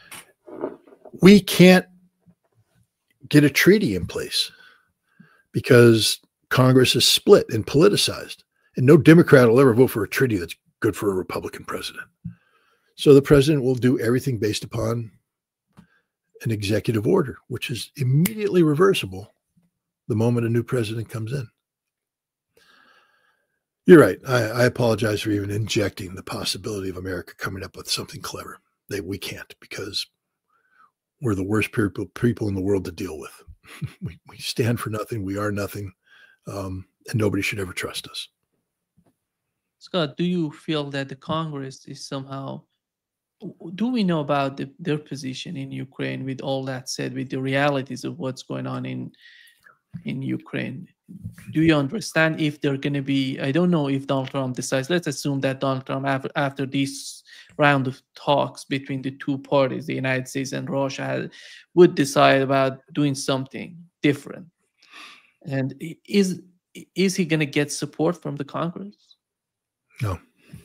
get a treaty in place because Congress is split and politicized, and no Democrat will ever vote for a treaty that's good for a Republican president. So the president will do everything based upon an executive order, which is immediately reversible the moment a new president comes in. You're right. I apologize for even injecting the possibility of America coming up with something clever. We can't, because we're the worst people in the world to deal with. We stand for nothing. We are nothing. And nobody should ever trust us. Scott, do you feel that the Congress is somehow, do we know about their position in Ukraine? With all that said, with the realities of what's going on in Ukraine, do you understand if they're going to be, I don't know if Donald Trump decides, let's assume that Donald Trump, after this round of talks between the two parties, the United States and Russia, would decide about doing something different. And is he going to get support from the Congress? No.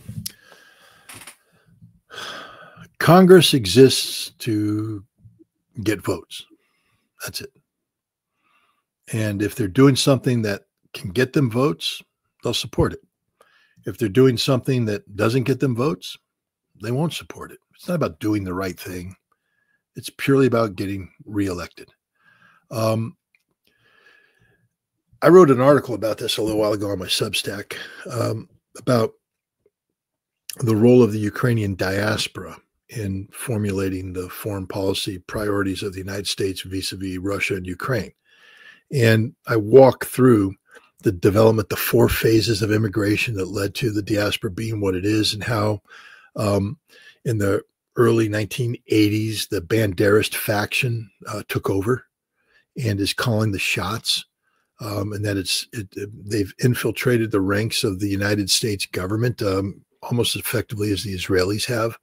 Congress exists to get votes. That's it. And if they're doing something that can get them votes, they'll support it. If they're doing something that doesn't get them votes, they won't support it. It's not about doing the right thing. It's purely about getting reelected. I wrote an article about this a little while ago on my Substack, about the role of the Ukrainian diaspora in formulating the foreign policy priorities of the United States vis-a-vis Russia and Ukraine. And I walk through the development, the 4 phases of immigration that led to the diaspora being what it is, and how in the early 1980s, the Banderist faction took over and is calling the shots, and that they've infiltrated the ranks of the United States government almost as effectively as the Israelis have.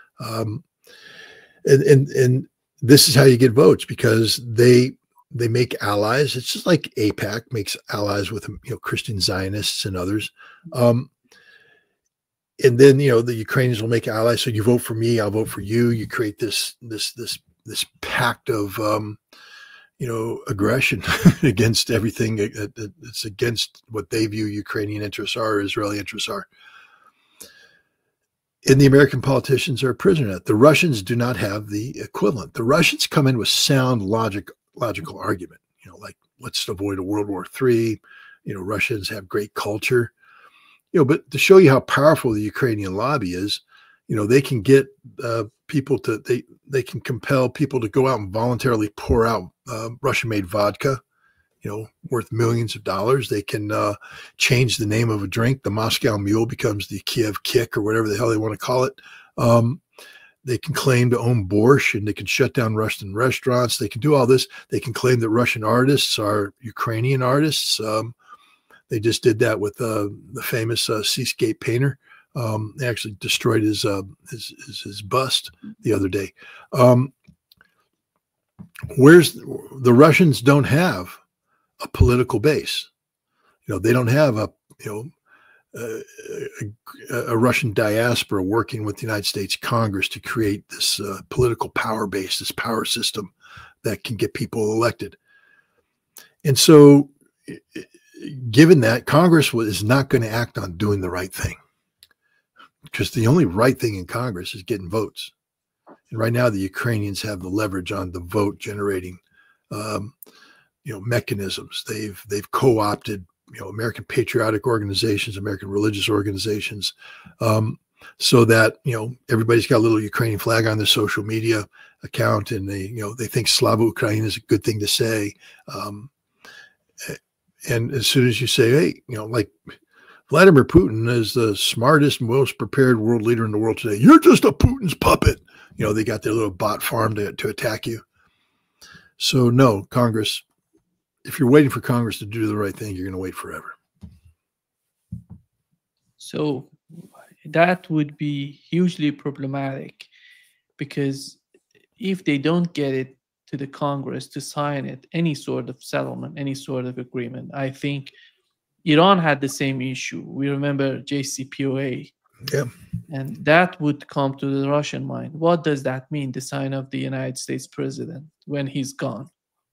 And this is how you get votes, because they make allies. It's just like AIPAC makes allies with Christian Zionists and others. And then the Ukrainians will make allies. So you vote for me, I'll vote for you. You create this pact of aggression against everything that's against what they view Ukrainian interests are, or Israeli interests are. And the American politicians are a prisoner at. The Russians do not have the equivalent. The Russians come in with sound logical argument, like, let's avoid a World War III. Russians have great culture, but to show you how powerful the Ukrainian lobby is, they can get people to, they can compel people to go out and voluntarily pour out Russian-made vodka, worth millions of dollars. They can change the name of a drink. The Moscow Mule becomes the Kiev Kick, or whatever the hell they want to call it. They can claim to own Borscht, and they can shut down Russian restaurants. They can do all this. They can claim that Russian artists are Ukrainian artists. They just did that with the famous seascape painter. They actually destroyed his bust the other day. Where's the Russians don't have a political base. They don't have a Russian diaspora working with the United States Congress to create this political power base, this power system that can get people elected. And so, given that, Congress is not going to act on doing the right thing, because the only right thing in Congress is getting votes. And right now, the Ukrainians have the leverage on the vote generating mechanisms. They've co-opted American patriotic organizations, American religious organizations. so that, everybody's got a little Ukrainian flag on their social media account, and they think Slava Ukraine is a good thing to say. And as soon as you say, hey, like Vladimir Putin is the smartest, most prepared world leader in the world today, you're just a Putin's puppet. They got their little bot farm to attack you. So no, Congress, if you're waiting for Congress to do the right thing, you're going to wait forever. So that would be hugely problematic, because if they don't get it to the Congress to sign it, any sort of settlement, any sort of agreement, I think Iran had the same issue. We remember JCPOA. Yeah. And that would come to the Russian mind. What does that mean, the sign of the United States president when he's gone?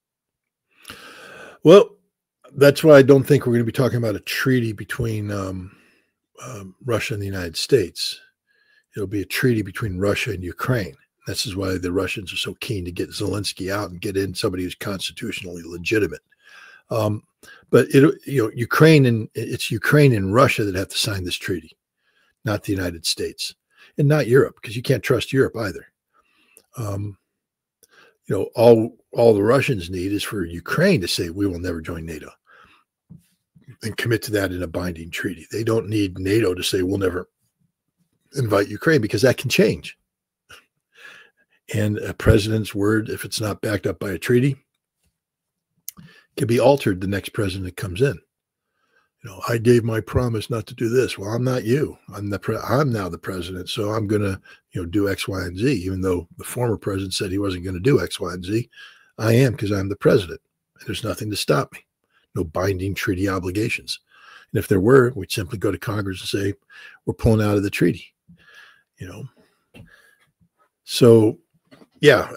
Well, that's why I don't think we're going to be talking about a treaty between Russia and the United States. It'll be a treaty between Russia and Ukraine. This is why the Russians are so keen to get Zelensky out and get in somebody who's constitutionally legitimate. But Ukraine and Russia that have to sign this treaty, not the United States, and not Europe, because you can't trust Europe either. All the Russians need is for Ukraine to say we will never join NATO and commit to that in a binding treaty. They don't need NATO to say we'll never invite Ukraine, because that can change. And a president's word, if it's not backed up by a treaty, can be altered the next president that comes in. I gave my promise not to do this. Well, I'm not you. I'm now the president, so I'm going to do X, Y, and Z. Even though the former president said he wasn't going to do X, Y, and Z, I am, because I'm the president, and there's nothing to stop me. No binding treaty obligations. And if there were, we'd simply go to Congress and say we're pulling out of the treaty. So yeah.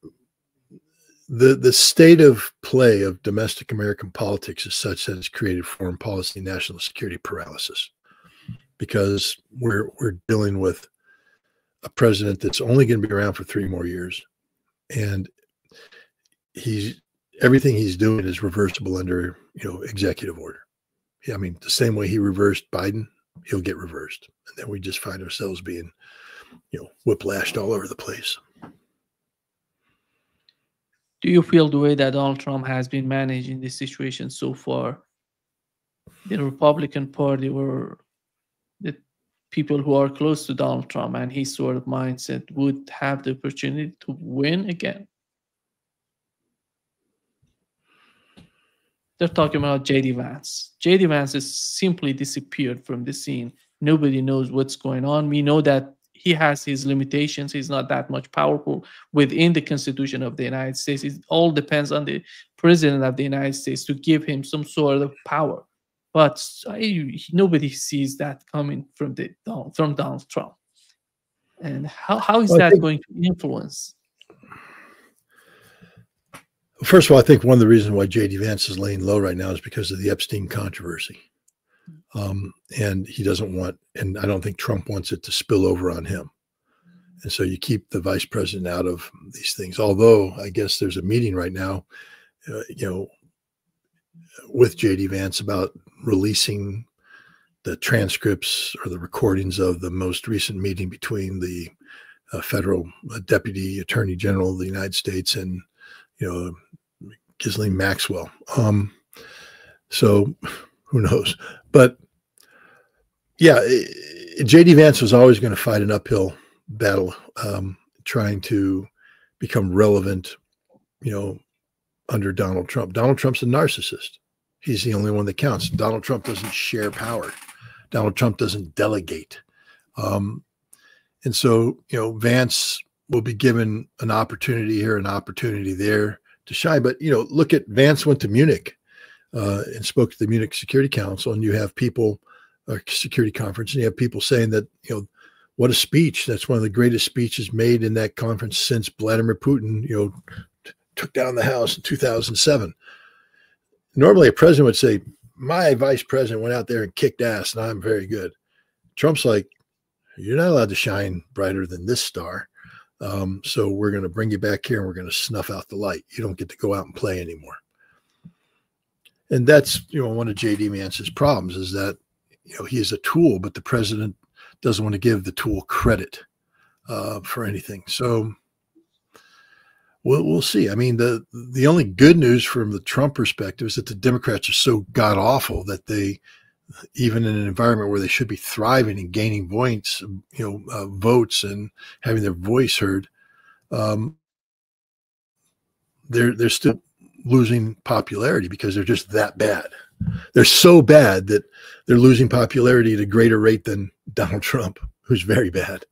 The state of play of domestic American politics is such that it's created foreign policy and national security paralysis, because we're dealing with a president that's only going to be around for 3 more years, and everything he's doing is reversible under executive order. I mean, the same way he reversed Biden, he'll get reversed, and then we just find ourselves being whiplashed all over the place. Do you feel the way that Donald Trump has been managing this situation so far, the Republican Party or the people who are close to Donald Trump and his sort of mindset would have the opportunity to win again? They're talking about J.D. Vance. J.D. Vance has simply disappeared from the scene. Nobody knows what's going on. We know that he has his limitations. He's not that much powerful within the Constitution of the United States. It all depends on the President of the United States to give him some sort of power. But nobody sees that coming from Donald Trump. And how is that going to influence? First of all, I think one of the reasons why J.D. Vance is laying low right now is because of the Epstein controversy. And he doesn't want, and I don't think Trump wants it to spill over on him. And so you keep the vice president out of these things. Although I guess there's a meeting right now, with J.D. Vance about releasing the transcripts or the recordings of the most recent meeting between the federal deputy attorney general of the United States and, Ghislaine Maxwell. So who knows? But yeah, J.D. Vance was always going to fight an uphill battle, trying to become relevant, under Donald Trump. Donald Trump's a narcissist. He's the only one that counts. Donald Trump doesn't share power. Donald Trump doesn't delegate. And so, Vance will be given an opportunity here, an opportunity there to shine. But, look at Vance went to Munich and spoke to the Munich Security Council, and you have people, security conference, and you have people saying that, what a speech. That's one of the greatest speeches made in that conference since Vladimir Putin, took down the house in 2007. Normally a president would say, my vice president went out there and kicked ass and I'm very good. Trump's like, you're not allowed to shine brighter than this star. So we're going to bring you back here and we're going to snuff out the light. You don't get to go out and play anymore. And that's, one of J.D. Vance's problems is that, he is a tool, but the president doesn't want to give the tool credit for anything. So we'll see. I mean, the only good news from the Trump perspective is that the Democrats are so god awful that they, even in an environment where they should be thriving and gaining votes, votes and having their voice heard, they're still losing popularity because they're just that bad. They're so bad that they're losing popularity at a greater rate than Donald Trump, who's very bad.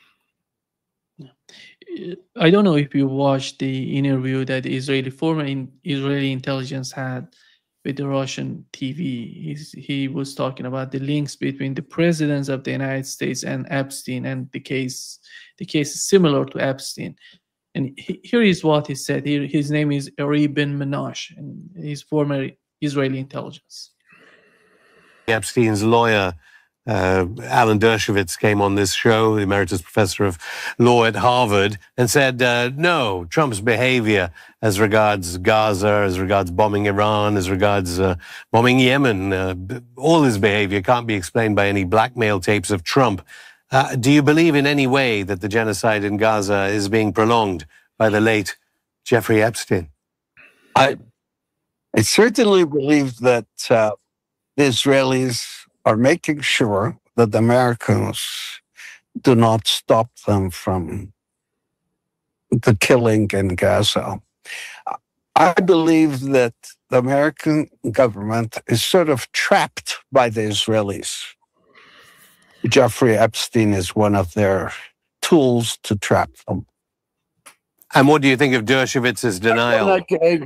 I don't know if you watched the interview that former Israeli intelligence had with the Russian TV. He was talking about the links between the presidents of the United States and Epstein, and the case is similar to Epstein. And here is what he said. His name is Ari Ben-Menashe, and he's former Israeli intelligence. Epstein's lawyer, Alan Dershowitz, came on this show, the emeritus professor of law at Harvard, and said, no, Trump's behavior as regards Gaza, as regards bombing Iran, as regards bombing Yemen, all his behavior can't be explained by any blackmail tapes of Trump. Do you believe in any way that the genocide in Gaza is being prolonged by the late Jeffrey Epstein? I certainly believe that the Israelis are making sure that the Americans do not stop them from the killing in Gaza. I believe that the American government is sort of trapped by the Israelis. Jeffrey Epstein is one of their tools to trap them. And what do you think of Dershowitz's denial?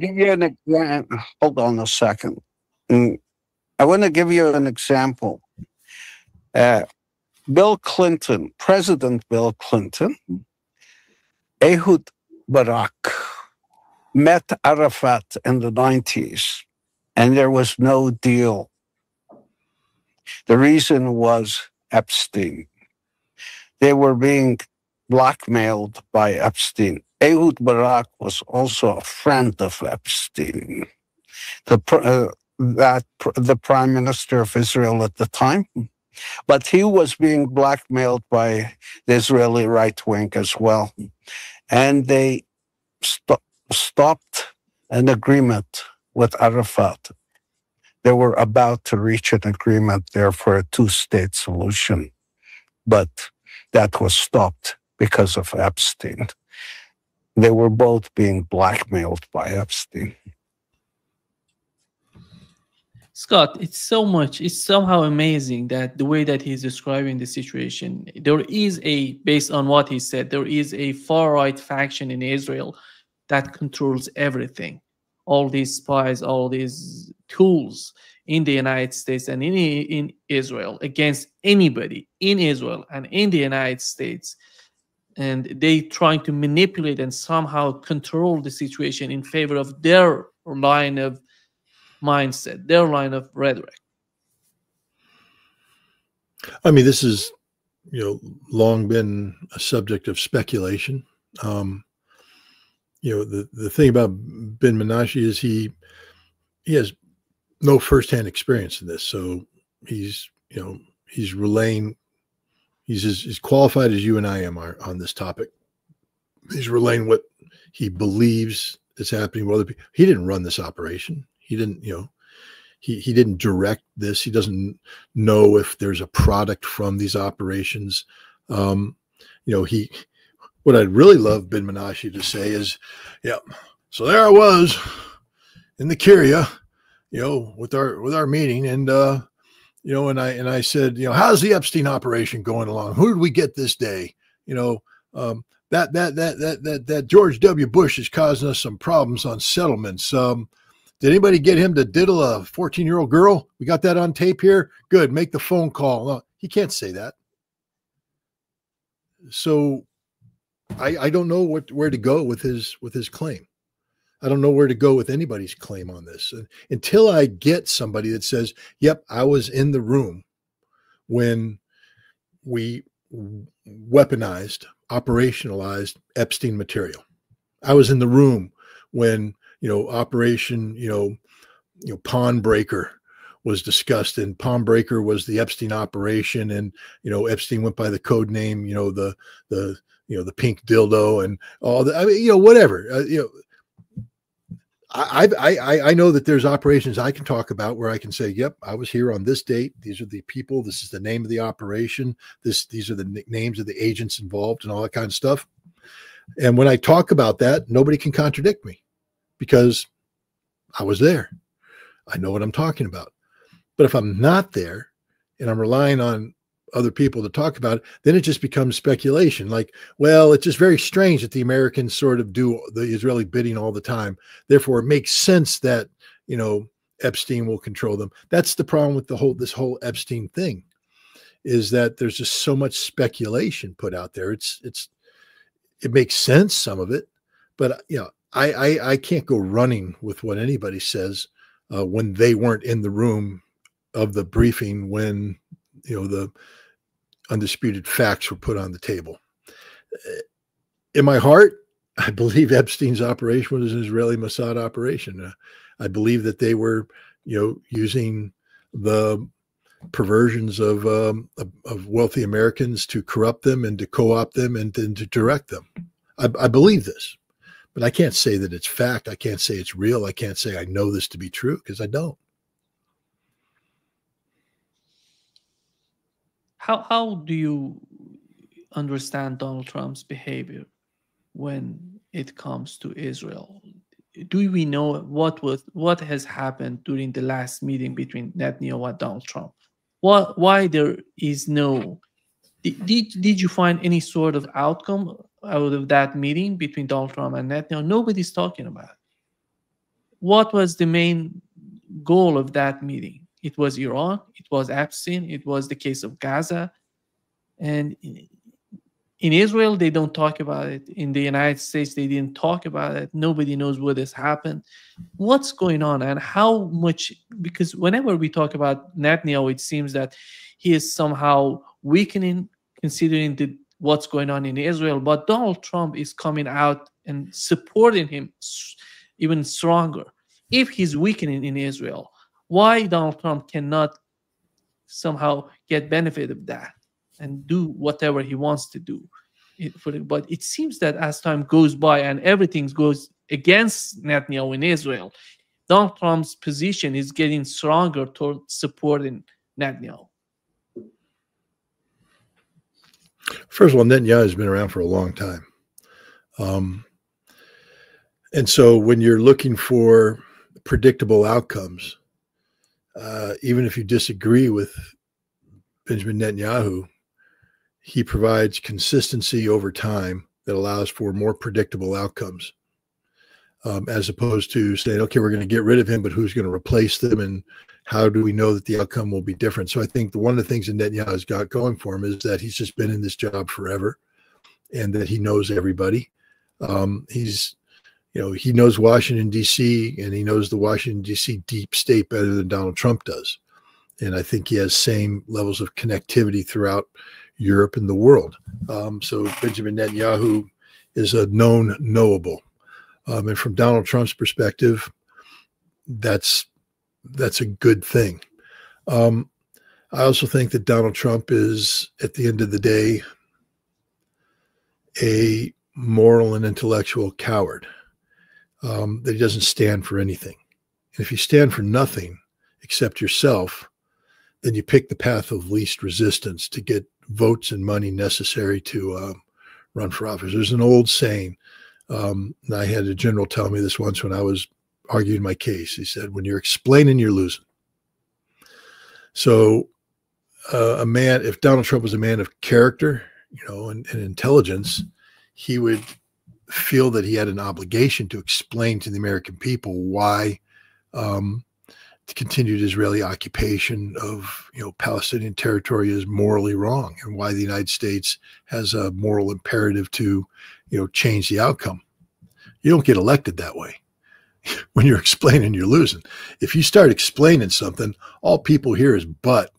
Hold on a second. I want to give you an example. Bill Clinton, President Bill Clinton, Ehud Barak met Arafat in the 90s, and there was no deal. The reason was Epstein. They were being blackmailed by Epstein. Ehud Barak was also a friend of Epstein, the prime minister of Israel at the time. But he was being blackmailed by the Israeli right wing as well. And they stopped an agreement with Arafat. They were about to reach an agreement there for a two-state solution. But that was stopped because of Epstein. They were both being blackmailed by Epstein. Scott, it's somehow amazing that the way that he's describing the situation, there is based on what he said, there is a far-right faction in Israel that controls everything. All these spies, all these tools in the United States and in Israel against anybody in Israel and in the United States. And they trying to manipulate and somehow control the situation in favor of their line of mindset, their line of rhetoric. I mean, this is, long been a subject of speculation. The thing about Ben-Menashe is he has no firsthand experience in this. So he's relaying, he's as qualified as you and I am on this topic. He's relaying what he believes is happening with other people. He didn't run this operation. He didn't, he didn't direct this. He doesn't know if there's a product from these operations. What I'd really love Ben-Menashe to say is, so there I was in the Kiryat, with our meeting, and and I said, how's the Epstein operation going along? Who did we get this day? That George W. Bush is causing us some problems on settlements. Did anybody get him to diddle a 14-year-old girl? We got that on tape here. Good. Make the phone call. No, he can't say that. So I don't know where to go with his claim. I don't know where to go with anybody's claim on this until I get somebody that says, yep, I was in the room when we weaponized, operationalized Epstein material. I was in the room when, Operation, Pawn Breaker was discussed, and Palm Breaker was the Epstein operation, and Epstein went by the code name, the pink dildo and all that. I mean, whatever. I know that there's operations I can talk about where I can say, yep, I was here on this date. These are the people. This is the name of the operation. These are the names of the agents involved and all that kind of stuff. And when I talk about that, nobody can contradict me because I was there. I know what I'm talking about. But if I'm not there and I'm relying on other people to talk about it, then it just becomes speculation. Like, well, it's just very strange that the Americans sort of do the Israeli bidding all the time. Therefore, it makes sense that, Epstein will control them. That's the problem with this whole Epstein thing, is that there's just so much speculation put out there. It makes sense, some of it, but I can't go running with what anybody says when they weren't in the room of the briefing when the undisputed facts were put on the table. In my heart, I believe Epstein's operation was an Israeli Mossad operation. I believe that they were, using the perversions of wealthy Americans to corrupt them and to co-opt them and then to direct them. I believe this, but I can't say that it's fact. I can't say it's real. I can't say I know this to be true because I don't. How do you understand Donald Trump's behavior when it comes to Israel? Do we know what has happened during the last meeting between Netanyahu and Donald Trump? Why there is no? Did you find any sort of outcome out of that meeting between Donald Trump and Netanyahu? Nobody's talking about it. What was the main goal of that meeting? It was Iran, it was Epstein, it was the case of Gaza. And in Israel, they don't talk about it. In the United States, they didn't talk about it. Nobody knows what has happened. What's going on and how much? Because whenever we talk about Netanyahu, it seems that he is somehow weakening considering what's going on in Israel. But Donald Trump is coming out and supporting him even stronger. If he's weakening in Israel, why Donald Trump cannot somehow get benefit of that and do whatever he wants to do? But it seems that as time goes by and everything goes against Netanyahu in Israel, Donald Trump's position is getting stronger toward supporting Netanyahu. First of all, Netanyahu has been around for a long time. And so when you're looking for predictable outcomes, even if you disagree with Benjamin Netanyahu, he provides consistency over time that allows for more predictable outcomes, as opposed to saying, okay, we're going to get rid of him, but who's going to replace them and how do we know that the outcome will be different? So I think one of the things that Netanyahu has got going for him is that he's just been in this job forever and that he knows everybody. He knows Washington, D.C., and he knows the Washington, D.C. deep state better than Donald Trump does. And I think he has same levels of connectivity throughout Europe and the world. So Benjamin Netanyahu is a known knowable. And from Donald Trump's perspective, that's a good thing. I also think that Donald Trump is, at the end of the day, a moral and intellectual coward. That he doesn't stand for anything. And if you stand for nothing except yourself, then you pick the path of least resistance to get votes and money necessary to run for office. There's an old saying, and I had a general tell me this once when I was arguing my case. He said, when you're explaining, you're losing. So if Donald Trump was a man of character, and intelligence, he would feel that he had an obligation to explain to the American people why the continued Israeli occupation of Palestinian territory is morally wrong and why the United States has a moral imperative to change the outcome. You don't get elected that way. When you're explaining, you're losing. If you start explaining something, all people hear is but.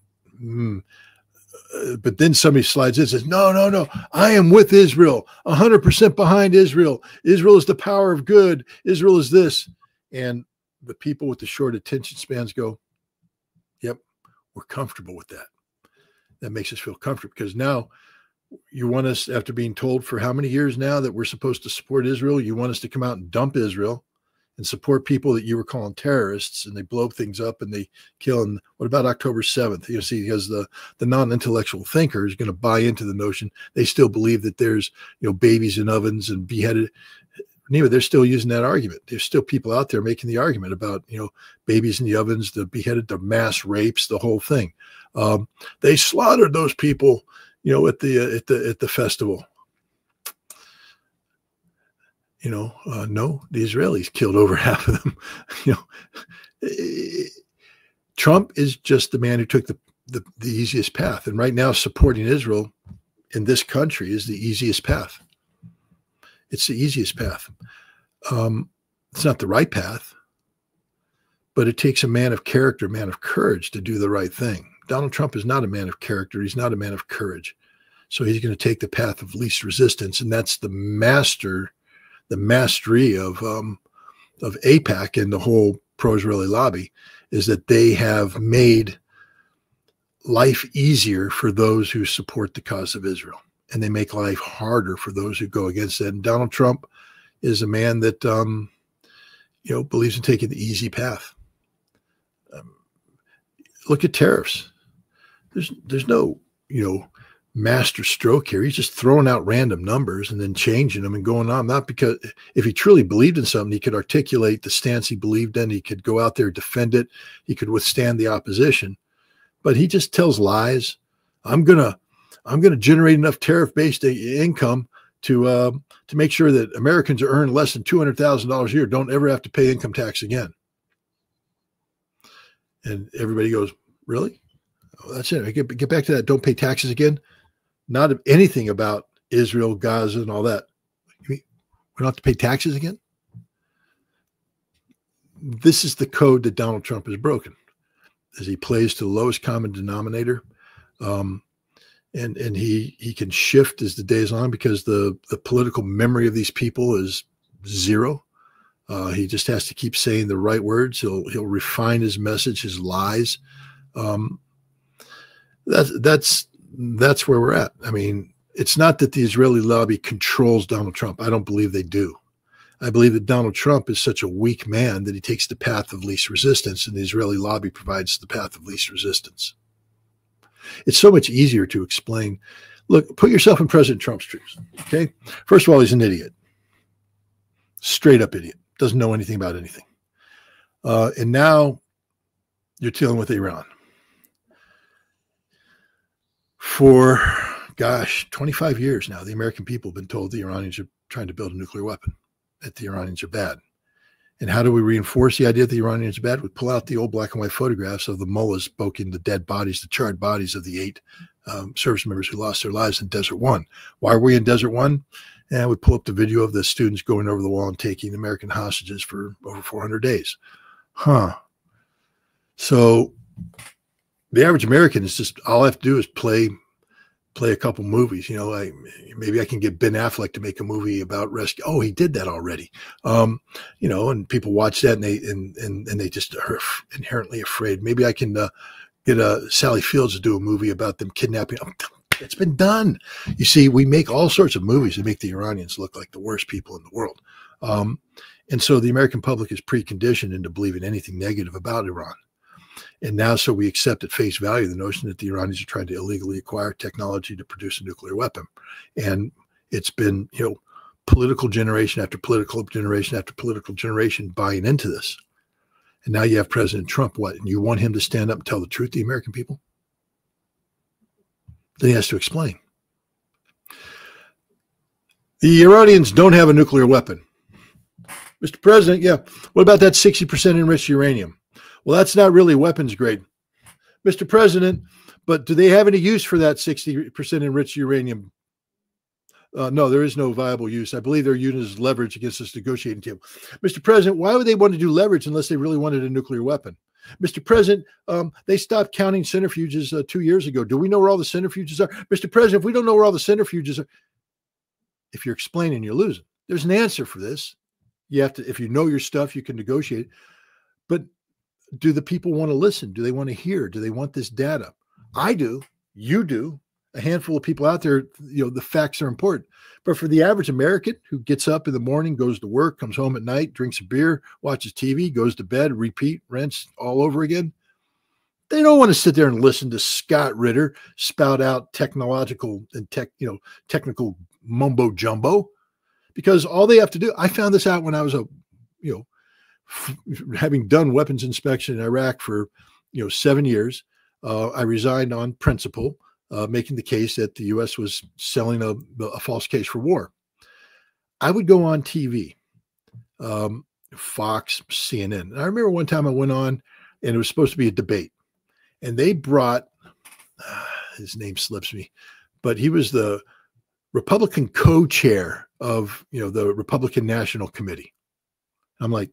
But then somebody slides in and says, no, I am with Israel, 100% behind Israel. Israel is the power of good. Israel is this. And the people with the short attention spans go, We're comfortable with that. That makes us feel comfortable, because now you want us, after being told for how many years now that we're supposed to support Israel, you want us to come out and dump Israel and support people that you were calling terrorists, and they blow things up and they kill. And what about October 7th? You see, because the non-intellectual thinker is going to buy into the notion. They still believe that there's, babies in ovens and beheaded. Anyway, they're still using that argument. There's still people out there making the argument about, babies in the ovens, the beheaded, the mass rapes, the whole thing. They slaughtered those people, at the festival. No, the Israelis killed over half of them. Trump is just the man who took the easiest path, and right now supporting Israel in this country is the easiest path. It's the easiest path. It's not the right path, but it takes a man of character, a man of courage to do the right thing. Donald Trump is not a man of character. He's not a man of courage. So he's going to take the path of least resistance. And that's the mastery of AIPAC and the whole pro-Israeli lobby, is that they have made life easier for those who support the cause of Israel, and they make life harder for those who go against it. And Donald Trump is a man that, believes in taking the easy path. Look at tariffs. There's no, master stroke here. He's just throwing out random numbers and then changing them and going on. Not because if he truly believed in something, he could articulate the stance he believed in. He could go out there, defend it. He could withstand the opposition, but he just tells lies. I'm going to generate enough tariff-based income to make sure that Americans who earn less than $200,000 a year don't ever have to pay income tax again. And everybody goes, really? Oh, that's it. Get back to that. Don't pay taxes again. Not anything about Israel, Gaza, and all that. We don't have to pay taxes again? This is the code that Donald Trump has broken, as he plays to the lowest common denominator. And he can shift as the days on, because the political memory of these people is zero. He just has to keep saying the right words. He'll refine his message, his lies. That's where we're at. I mean, it's not that the Israeli lobby controls Donald Trump. I don't believe they do. I believe that Donald Trump is such a weak man that he takes the path of least resistance, and the Israeli lobby provides the path of least resistance. It's so much easier to explain. Look, put yourself in President Trump's shoes, okay? First of all, he's an idiot. Straight up idiot. Doesn't know anything about anything. And now you're dealing with Iran. For, 25 years now, the American people have been told the Iranians are trying to build a nuclear weapon, that the Iranians are bad. And how do we reinforce the idea that the Iranians are bad? We pull out the old black and white photographs of the mullahs poking the dead bodies, the charred bodies of the 8 service members who lost their lives in Desert One. Why are we in Desert One? And we pull up the video of the students going over the wall and taking American hostages for over 400 days. So the average American is just, all I have to do is play a couple movies. Maybe I can get Ben Affleck to make a movie about rescue. Oh, he did that already. And people watch that and they just are inherently afraid. Maybe I can get Sally Fields to do a movie about them kidnapping. It's been done. You see, we make all sorts of movies that make the Iranians look like the worst people in the world. And so the American public is preconditioned into believing anything negative about Iran. And now, so we accept at face value the notion that the Iranians are trying to illegally acquire technology to produce a nuclear weapon. And it's been, political generation after political generation after political generation buying into this. And now you have President Trump, and you want him to stand up and tell the truth to the American people? Then he has to explain. The Iranians don't have a nuclear weapon. Mr. President, yeah, what about that 60% enriched uranium? Well, that's not really weapons grade. Mr. President, but do they have any use for that 60% enriched uranium? No, there is no viable use. I believe they're using as leverage against this negotiating table. Mr. President, why would they want to do leverage unless they really wanted a nuclear weapon? Mr. President, they stopped counting centrifuges 2 years ago. Do we know where all the centrifuges are? Mr. President, if we don't know where all the centrifuges are, if you're explaining, you're losing. There's an answer for this. You have to, if you know your stuff, you can negotiate. But do the people want to listen? Do they want to hear? Do they want this data? I do. You do. A handful of people out there, the facts are important. But for the average American who gets up in the morning, goes to work, comes home at night, drinks a beer, watches TV, goes to bed, repeat, rinse all over again, they don't want to sit there and listen to Scott Ritter spout out technological and technical mumbo jumbo, because all they have to do. I found this out when I was having done weapons inspection in Iraq for 7 years. I resigned on principle, making the case that the U.S. was selling a false case for war. I would go on TV, Fox, CNN. And I remember one time I went on, and it was supposed to be a debate. And they brought, his name slips me, but he was the Republican co-chair of, the Republican National Committee. I'm like,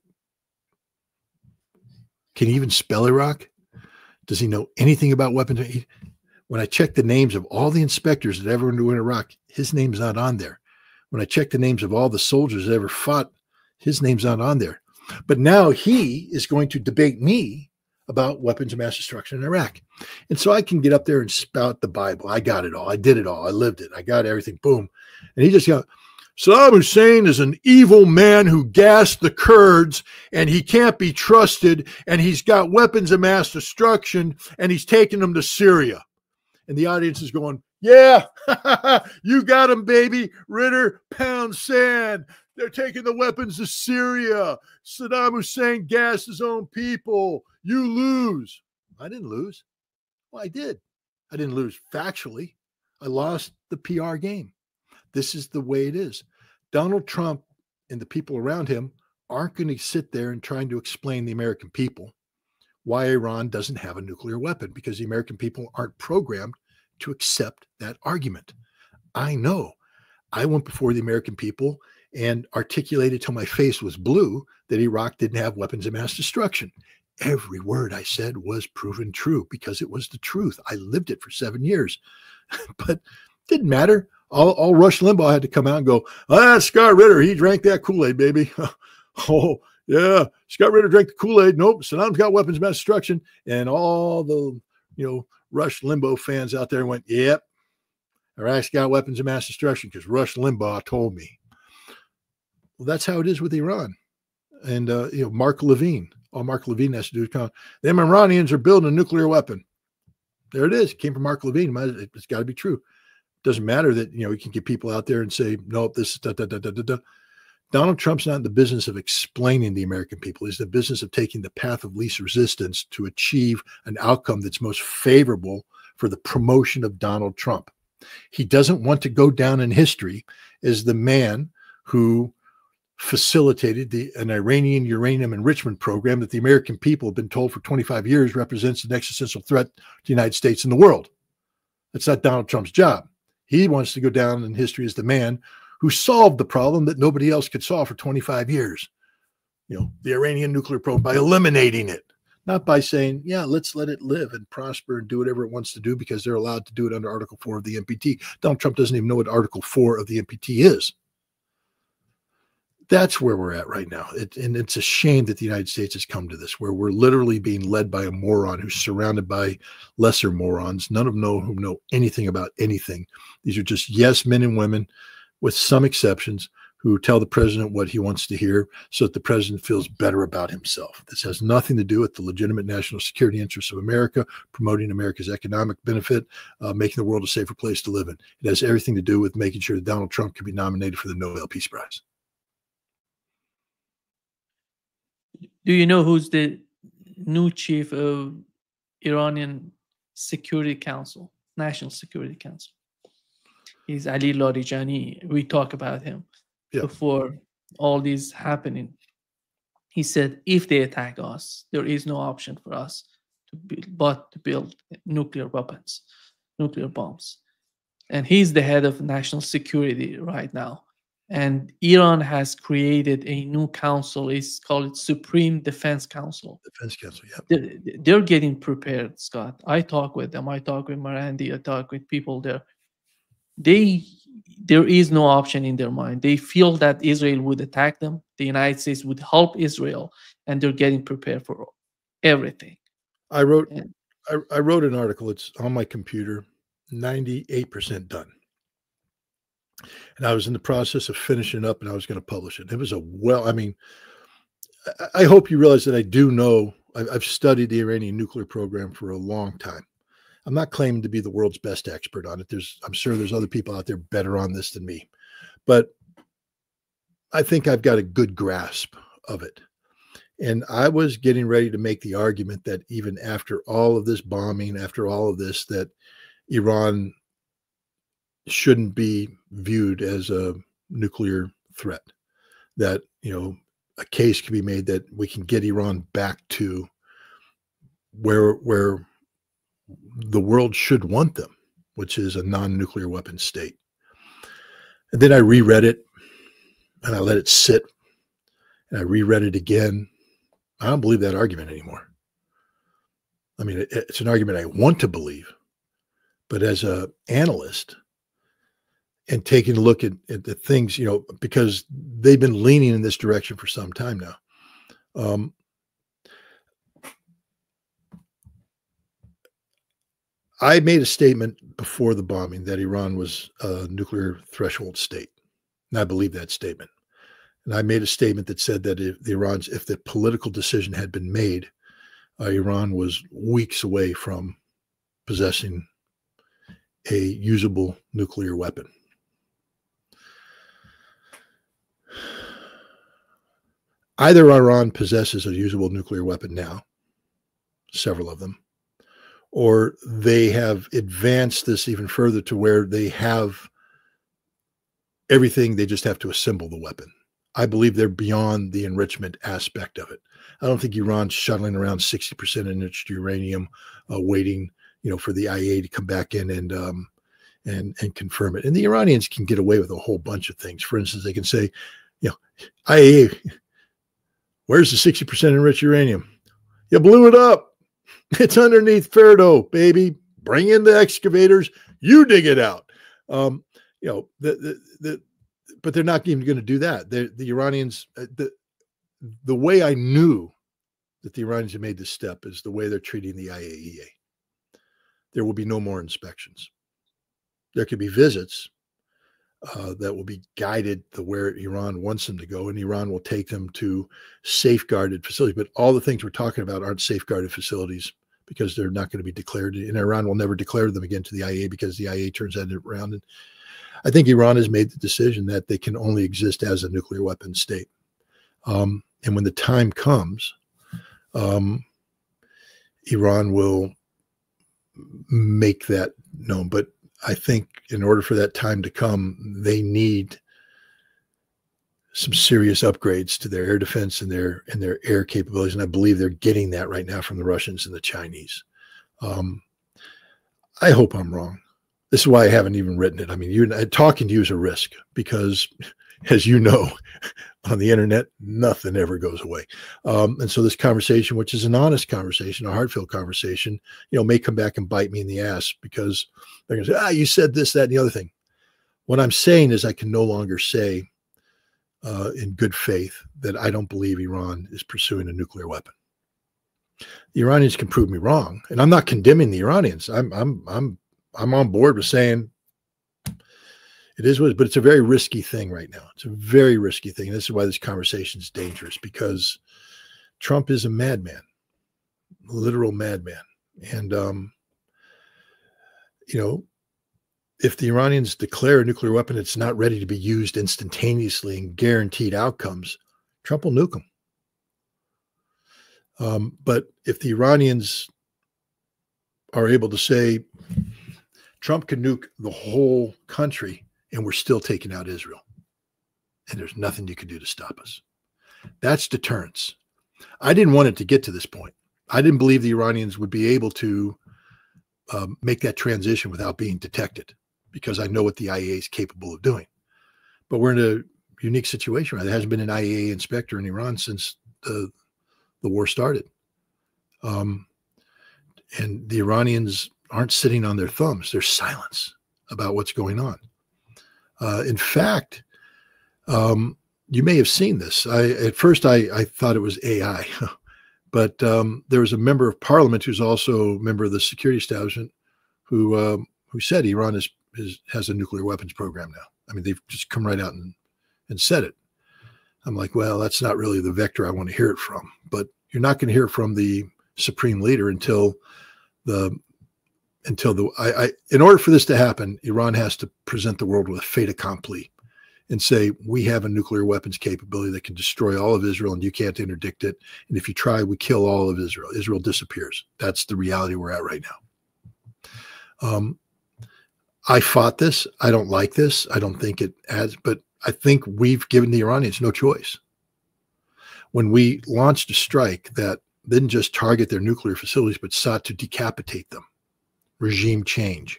can he even spell Iraq? Does he know anything about weapons? When I checked the names of all the inspectors that ever went to Iraq, his name's not on there. When I checked the names of all the soldiers that ever fought, his name's not on there. But now he is going to debate me about weapons of mass destruction in Iraq. And so I can get up there and spout the Bible. I got it all. I did it all. I lived it. I got everything. Boom. And he just got, Saddam Hussein is an evil man who gassed the Kurds, and he can't be trusted, and he's got weapons of mass destruction, and he's taking them to Syria. And the audience is going, yeah, you got him, baby. Ritter, pound sand. They're taking the weapons to Syria. Saddam Hussein gassed his own people. You lose. I didn't lose. Well, I did. I didn't lose factually. I lost the PR game. This is the way it is. Donald Trump and the people around him aren't going to sit there and trying to explain the American people why Iran doesn't have a nuclear weapon, because the American people aren't programmed to accept that argument. I know. I went before the American people and articulated till my face was blue that Iraq didn't have weapons of mass destruction. Every word I said was proven true because it was the truth. I lived it for 7 years, but didn't matter. All Rush Limbaugh had to come out and go, Scott Ritter, he drank that Kool-Aid, baby. Oh, yeah, Scott Ritter drank the Kool-Aid. Nope, Saddam's got weapons of mass destruction. And all the, Rush Limbaugh fans out there went, yep, Iraq's got weapons of mass destruction because Rush Limbaugh told me. Well, that's how it is with Iran. And, Mark Levine, all Mark Levine has to do is come, them Iranians are building a nuclear weapon. There it is. It came from Mark Levine. It's got to be true. Doesn't matter that, we can get people out there and say, nope, this is da. Donald Trump's not in the business of explaining the American people. He's in the business of taking the path of least resistance to achieve an outcome that's most favorable for the promotion of Donald Trump. He doesn't want to go down in history as the man who facilitated an Iranian uranium enrichment program that the American people have been told for 25 years represents an existential threat to the United States and the world. That's not Donald Trump's job. He wants to go down in history as the man who solved the problem that nobody else could solve for 25 years. The Iranian nuclear program, by eliminating it, not by saying, yeah, let's let it live and prosper and do whatever it wants to do because they're allowed to do it under Article 4 of the NPT. Donald Trump doesn't even know what Article 4 of the NPT is. That's where we're at right now. And it's a shame that the United States has come to this, where we're literally being led by a moron who's surrounded by lesser morons, none of them who know anything about anything. These are just yes men and women, with some exceptions, who tell the president what he wants to hear so that the president feels better about himself. This has nothing to do with the legitimate national security interests of America, promoting America's economic benefit, making the world a safer place to live in. It has everything to do with making sure that Donald Trump can be nominated for the Nobel Peace Prize. Do you know who's the new chief of Iranian Security Council, National Security Council? He's Ali Larijani. We talk about him before all this happening. He said, if they attack us, there is no option for us but to build nuclear weapons, nuclear bombs. And he's the head of national security right now. And Iran has created a new council. It's called Supreme Defense Council. Defense Council, yeah. They're getting prepared, Scott. I talk with them. I talk with Marandi. I talk with people there. There is no option in their mind. They feel that Israel would attack them. The United States would help Israel, and they're getting prepared for everything. I wrote And I wrote an article. It's on my computer, 98% done. And I was in the process of finishing up, and I was going to publish it. It was I mean, I hope you realize that I do know, I've studied the Iranian nuclear program for a long time. I'm not claiming to be the world's best expert on it. I'm sure there's other people out there better on this than me, but I think I've got a good grasp of it. And I was getting ready to make the argument that even after all of this bombing, after all of this, that Iran shouldn't be viewed as a nuclear threat, that, a case can be made that we can get Iran back to where the world should want them, which is a non-nuclear weapon state. And then I reread it, and I let it sit, and I reread it again. I don't believe that argument anymore. I mean, it's an argument I want to believe, but as an analyst and taking a look at the things, because they've been leaning in this direction for some time now. I made a statement before the bombing that Iran was a nuclear threshold state, and I believe that statement. And I made a statement that said that if the political decision had been made, Iran was weeks away from possessing a usable nuclear weapon. Either Iran possesses a usable nuclear weapon now, several of them, or they have advanced this even further to where they have everything, they just have to assemble the weapon. I believe they're beyond the enrichment aspect of it. I don't think Iran's shuttling around 60% enriched uranium, waiting, for the IAEA to come back in and confirm it. And the Iranians can get away with a whole bunch of things. For instance, they can say, IAEA, where's the 60% enriched uranium? You blew it up. It's underneath Ferdo, baby. Bring in the excavators. You dig it out. But they're not even going to do that. The Iranians, the way I knew that the Iranians had made this step is the way they're treating the IAEA. There will be no more inspections. There could be visits that will be guided to where Iran wants them to go, and Iran will take them to safeguarded facilities. But all the things we're talking about aren't safeguarded facilities because they're not going to be declared, and Iran will never declare them again to the IAEA because the IAEA turns that around. And I think Iran has made the decision that they can only exist as a nuclear weapon state. And when the time comes, Iran will make that known. But I think in order for that time to come, they need some serious upgrades to their air defense and their air capabilities. And I believe they're getting that right now from the Russians and the Chinese. I hope I'm wrong. This is why I haven't even written it. I mean, talking to you is a risk because, as you know, on the internet, nothing ever goes away. And so this conversation, which is an honest conversation, a heartfelt conversation, may come back and bite me in the ass because they're going to say, you said this, that, and the other thing. What I'm saying is I can no longer say in good faith that I don't believe Iran is pursuing a nuclear weapon. The Iranians can prove me wrong, and I'm not condemning the Iranians. I'm on board with saying it is what it is, but it's a very risky thing right now. It's a very risky thing. This is why this conversation is dangerous, because Trump is a madman, a literal madman. And, if the Iranians declare a nuclear weapon, it's not ready to be used instantaneously and guaranteed outcomes, Trump will nuke them. But if the Iranians are able to say, Trump can nuke the whole country and we're still taking out Israel, and there's nothing you can do to stop us. That's deterrence. I didn't want it to get to this point. I didn't believe the Iranians would be able to make that transition without being detected, because I know what the IAEA is capable of doing. But we're in a unique situation. Right? There hasn't been an IAEA inspector in Iran since the war started. And the Iranians aren't sitting on their thumbs. There's silence about what's going on. In fact, you may have seen this. At first I thought it was AI, But there was a member of parliament who's also a member of the security establishment who said Iran has a nuclear weapons program now. I mean, they've just come right out and said it. I'm like, well, that's not really the vector I want to hear it from. But you're not going to hear it from the supreme leader in order for this to happen, Iran has to present the world with a fait accompli and say, we have a nuclear weapons capability that can destroy all of Israel and you can't interdict it. And if you try, we kill all of Israel. Israel disappears. That's the reality we're at right now. I fought this. I don't like this. I don't think it adds, but I think we've given the Iranians no choice. When we launched a strike that didn't just target their nuclear facilities, but sought to decapitate them, regime change.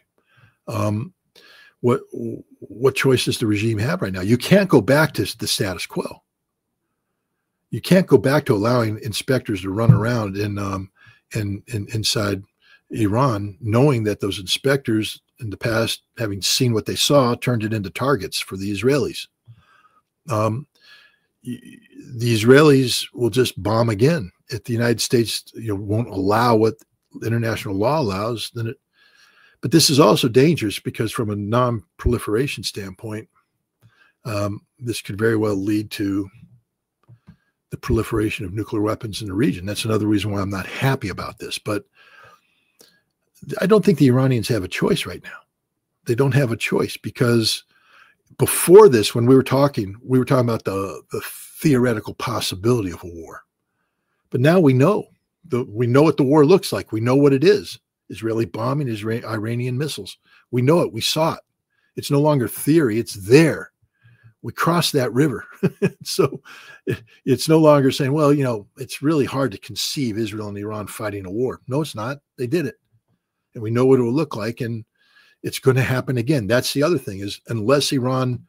What choice does the regime have right now? You can't go back to the status quo. You can't go back to allowing inspectors to run around inside Iran, knowing that those inspectors in the past, having seen what they saw, turned it into targets for the Israelis. The Israelis will just bomb again. If the United States won't allow what international law allows, then it. But this is also dangerous because from a non-proliferation standpoint, this could very well lead to the proliferation of nuclear weapons in the region. That's another reason why I'm not happy about this. But I don't think the Iranians have a choice right now. They don't have a choice because before this, when we were talking about the theoretical possibility of a war. But now we know what the war looks like. We know what it is. Israeli bombing, Iranian missiles. We know it. We saw it. It's no longer theory. It's there. We crossed that river. So it's no longer saying, well, it's really hard to conceive Israel and Iran fighting a war. No, it's not. They did it. And we know what it will look like. And it's going to happen again. That's the other thing is unless Iran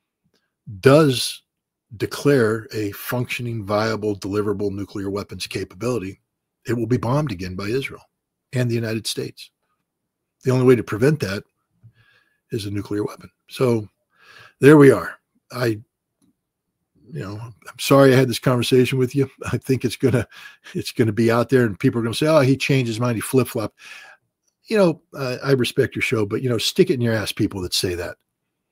does declare a functioning, viable, deliverable nuclear weapons capability, it will be bombed again by Israel and the United States. The only way to prevent that is a nuclear weapon. So there we are. I'm sorry I had this conversation with you. I think it's gonna be out there and people are gonna say, oh, he changed his mind, he flip-flopped. I respect your show, but stick it in your ass, people that say that.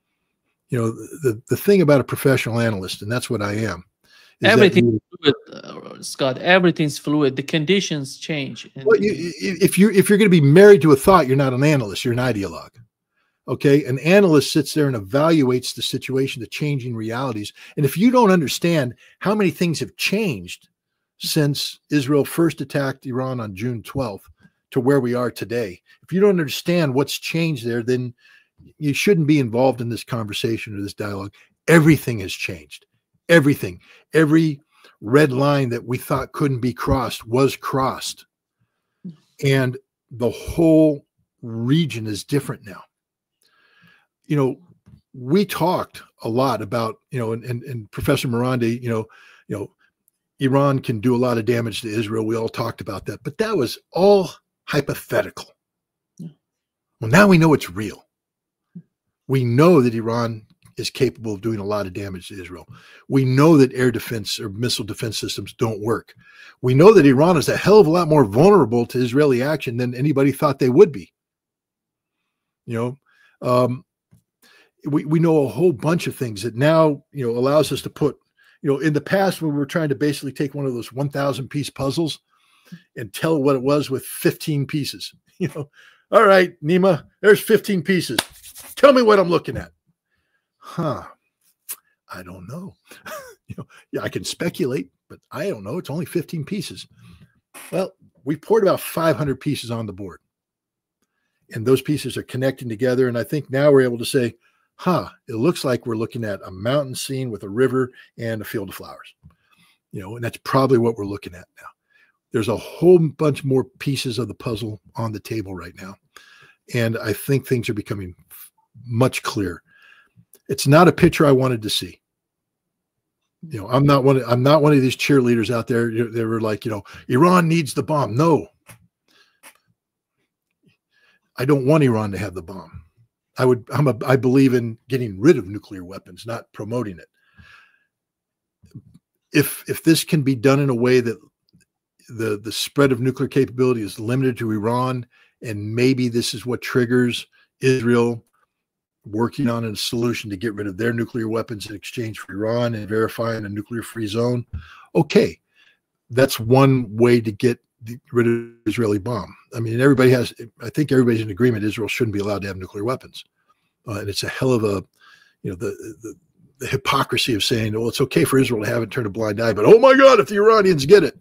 The thing about a professional analyst, and that's what I am. Everything's fluid, Scott. Everything's fluid. The conditions change. Well, if you're going to be married to a thought, you're not an analyst. You're an ideologue. Okay, an analyst sits there and evaluates the situation, the changing realities. And if you don't understand how many things have changed since Israel first attacked Iran on June 12th to where we are today, if you don't understand what's changed there, then you shouldn't be involved in this conversation or this dialogue. Everything has changed. Everything. Every red line that we thought couldn't be crossed was crossed. And the whole region is different now. We talked a lot about, and Professor Marandi, Iran can do a lot of damage to Israel. We all talked about that, but that was all hypothetical. Yeah. Well, now we know it's real. We know that Iran is capable of doing a lot of damage to Israel. We know that air defense or missile defense systems don't work. We know that Iran is a hell of a lot more vulnerable to Israeli action than anybody thought they would be. We know a whole bunch of things that now, allows us to put, in the past when we were trying to basically take one of those 1,000 piece puzzles and tell what it was with 15 pieces, all right, Nima, there's 15 pieces. Tell me what I'm looking at. I don't know. Yeah, I can speculate, but I don't know. It's only 15 pieces. Well, we poured about 500 pieces on the board. And those pieces are connecting together. And I think now we're able to say, it looks like we're looking at a mountain scene with a river and a field of flowers. And that's probably what we're looking at now. There's a whole bunch more pieces of the puzzle on the table right now. And I think things are becoming much clearer. It's not a picture I wanted to see. I'm not one of these cheerleaders out there. They were like, Iran needs the bomb. No, I don't want Iran to have the bomb. I believe in getting rid of nuclear weapons, not promoting it. If this can be done in a way that the spread of nuclear capability is limited to Iran, and maybe this is what triggers Israel working on a solution to get rid of their nuclear weapons in exchange for Iran and verifying a nuclear-free zone. Okay, that's one way to get rid of the Israeli bomb. I mean, I think everybody's in agreement Israel shouldn't be allowed to have nuclear weapons. And it's a hell of a, the hypocrisy of saying, well, it's okay for Israel to have it, turn a blind eye, but oh my God, if the Iranians get it.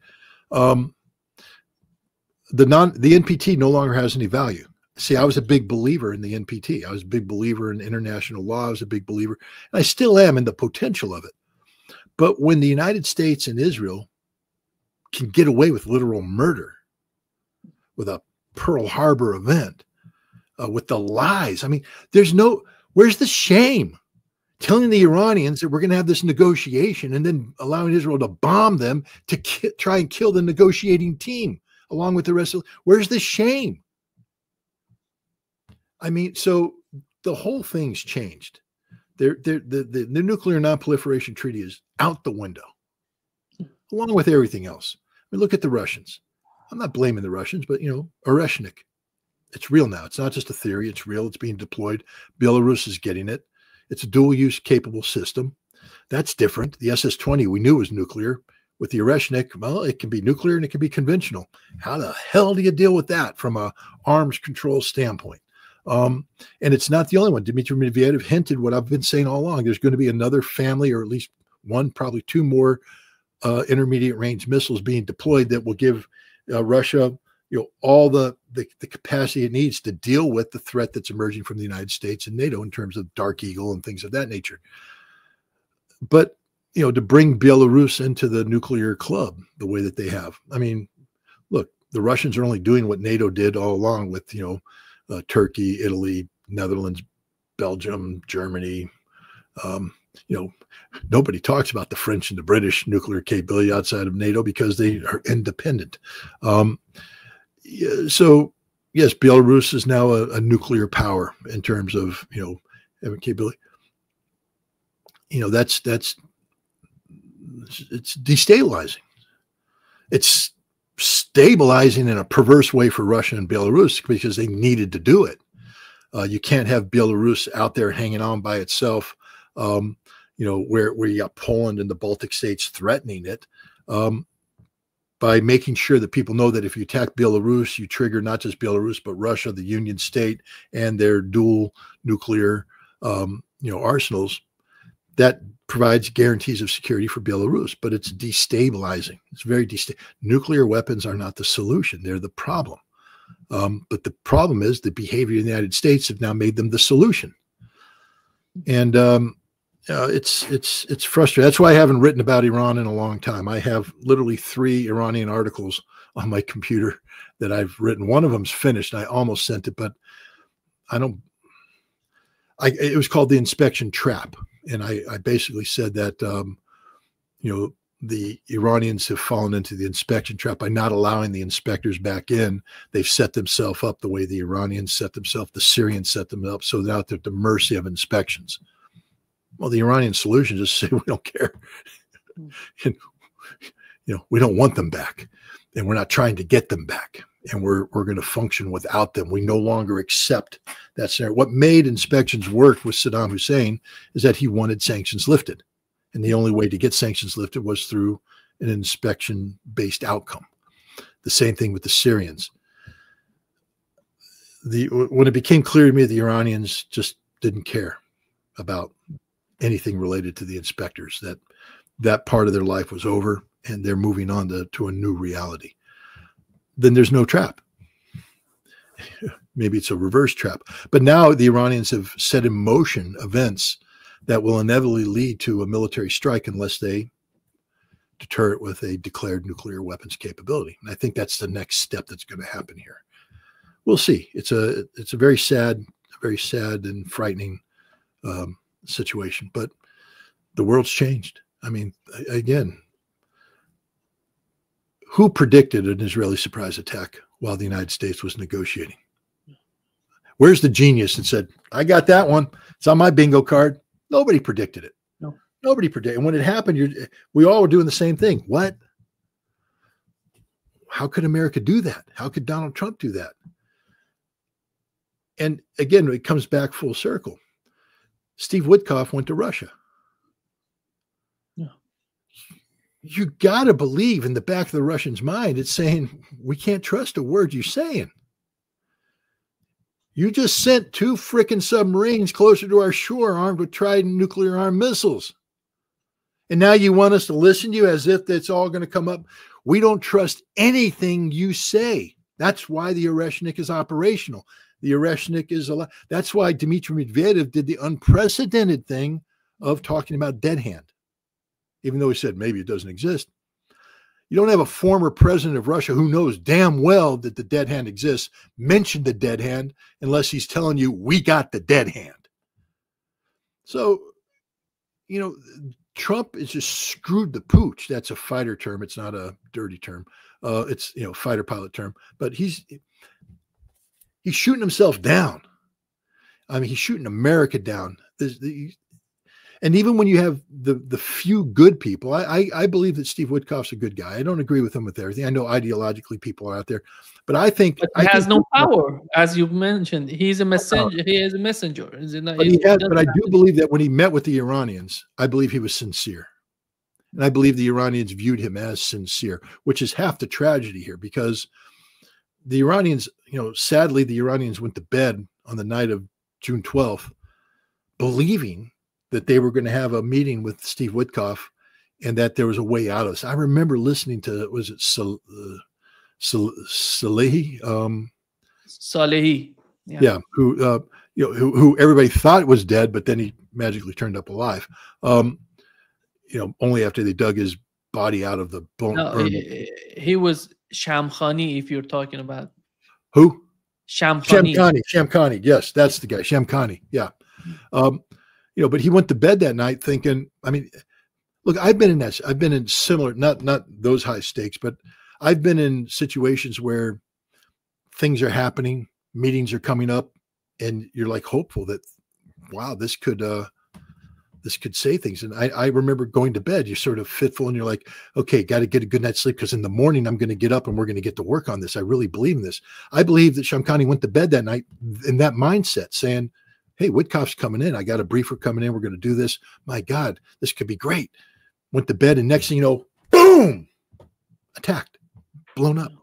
The NPT no longer has any value. See, I was a big believer in the NPT. I was a big believer in international law. I was a big believer, and I still am, in the potential of it. But when the United States and Israel can get away with literal murder, with a Pearl Harbor event, with the lies, I mean, where's the shame? Telling the Iranians that we're going to have this negotiation and then allowing Israel to bomb them to try and kill the negotiating team along with the rest of, where's the shame? I mean, so the whole thing's changed. The nuclear non-proliferation treaty is out the window, along with everything else. I mean, look at the Russians. I'm not blaming the Russians, but, Oreshnik, it's real now. It's not just a theory. It's real. It's being deployed. Belarus is getting it. It's a dual-use capable system. That's different. The SS-20 we knew was nuclear. With the Oreshnik, well, it can be nuclear and it can be conventional. How the hell do you deal with that from a arms control standpoint? And it's not the only one. Dmitry Medvedev hinted what I've been saying all along. There's going to be another family, or at least one, probably two more intermediate range missiles being deployed that will give Russia, all the capacity it needs to deal with the threat that's emerging from the United States and NATO in terms of Dark Eagle and things of that nature. But, to bring Belarus into the nuclear club the way that they have. I mean, look, the Russians are only doing what NATO did all along with, Turkey, Italy, Netherlands, Belgium, Germany. Nobody talks about the French and the British nuclear capability outside of NATO because they are independent. So, yes, Belarus is now a nuclear power in terms of, having capability. It's destabilizing. It's stabilizing in a perverse way for Russia and Belarus because they needed to do it. You can't have Belarus out there hanging on by itself, where you got Poland and the Baltic states threatening it, by making sure that people know that if you attack Belarus, you trigger not just Belarus, but Russia, the Union State, and their dual nuclear, arsenals. That provides guarantees of security for Belarus, but it's destabilizing. It's very destabilizing. Nuclear weapons are not the solution. They're the problem. But the problem is the behavior of the United States have now made them the solution. And it's frustrating. That's why I haven't written about Iran in a long time. I have literally 3 Iranian articles on my computer that I've written. One of them's finished. I almost sent it, but it was called The Inspection Trap. And I basically said that, the Iranians have fallen into the inspection trap by not allowing the inspectors back in. They've set themselves up the way the Iranians set themselves, the Syrians set them up, so now they're at the mercy of inspections. Well, the Iranian solution is to say, we don't care. And, we don't want them back, and we're not trying to get them back. And we're going to function without them. We no longer accept that scenario. What made inspections work with Saddam Hussein is that he wanted sanctions lifted. And the only way to get sanctions lifted was through an inspection-based outcome. The same thing with the Syrians. When it became clear to me the Iranians just didn't care about anything related to the inspectors, that part of their life was over and they're moving on to a new reality, then there's no trap. Maybe it's a reverse trap. But now the Iranians have set in motion events that will inevitably lead to a military strike unless they deter it with a declared nuclear weapons capability. And I think that's the next step that's going to happen here. We'll see. It's a very sad and frightening situation. But the world's changed. I mean, again, who predicted an Israeli surprise attack while the United States was negotiating? Where's the genius that said, I got that one. It's on my bingo card. Nobody predicted it. No. Nobody predicted. And when it happened, we all were doing the same thing. What? how could America do that? How could Donald Trump do that? And again, it comes back full circle. Steve Witkoff went to Russia. Yeah. You got to believe in the back of the Russians' mind, it's saying, we can't trust a word you're saying. You just sent 2 frickin' submarines closer to our shore armed with Trident nuclear armed missiles. And now you want us to listen to you as if that's all going to come up. We don't trust anything you say. That's why the Oreshnik is operational. The Oreshnik is alive. That's why Dmitry Medvedev did the unprecedented thing of talking about dead hand, even though he said maybe it doesn't exist. You don't have a former president of Russia who knows damn well that the dead hand exists mention the dead hand unless he's telling you we got the dead hand. So, you know, Trump is just screwed the pooch. That's a fighter term. It's not a dirty term. It's, you know, fighter pilot term, but he's shooting himself down. I mean, he's shooting America down. And even when you have the few good people, I believe that Steve Witkoff's a good guy. I don't agree with him with everything. I know ideologically people are out there, but I think he has no power, as you mentioned. He's a messenger. He is a messenger. But I do believe that when he met with the Iranians, I believe he was sincere, and I believe the Iranians viewed him as sincere, which is half the tragedy here, because the Iranians, you know, sadly, the Iranians went to bed on the night of June 12th, believing that they were going to have a meeting with Steve Witkoff and that there was a way out of this. I remember listening to, was it Salehi? Salehi. Yeah. Who everybody thought was dead, but then he magically turned up alive. You know, only after they dug his body out of the bone. No, he was Shamkhani, if you're talking about. Who? Shamkhani. Shamkhani. Yes, that's the guy. Shamkhani. Yeah. You know, but he went to bed that night thinking, I mean, look, I've been in similar, not those high stakes, but I've been in situations where things are happening, meetings are coming up, and you're like hopeful that, wow, this could say things. And I remember going to bed, you're sort of fitful and you're like, okay, got to get a good night's sleep, because in the morning I'm going to get up and we're going to get to work on this. I really believe in this. I believe that Shamkhani went to bed that night in that mindset, saying, hey, Witkoff's coming in. I got a briefer coming in. We're going to do this. My God, this could be great. Went to bed, and next thing you know, boom, attacked, blown up.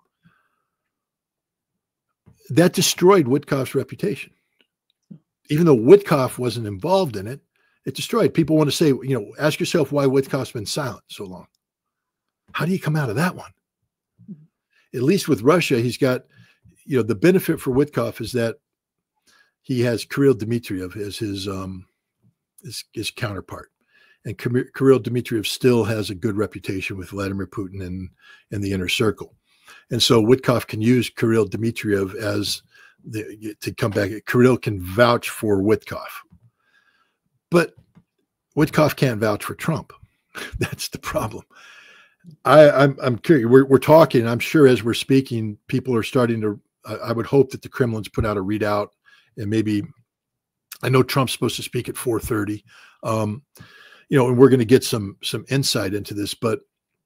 That destroyed Witkoff's reputation. Even though Witkoff wasn't involved in it, it destroyed. People want to say, you know, ask yourself why Witkoff's been silent so long. How do you come out of that one? At least with Russia, he's got, you know, the benefit for Witkoff is that he has Kirill Dmitriev as his counterpart, and Kirill Dmitriev still has a good reputation with Vladimir Putin and the inner circle, and so Witkoff can use Kirill Dmitriev as to come back. Kirill can vouch for Witkoff, but Witkoff can't vouch for Trump. That's the problem. I'm curious. We're talking. I'm sure as we're speaking, people are starting to. I would hope that the Kremlin's put out a readout. And maybe, I know Trump's supposed to speak at 4:30, you know, and we're going to get some insight into this. But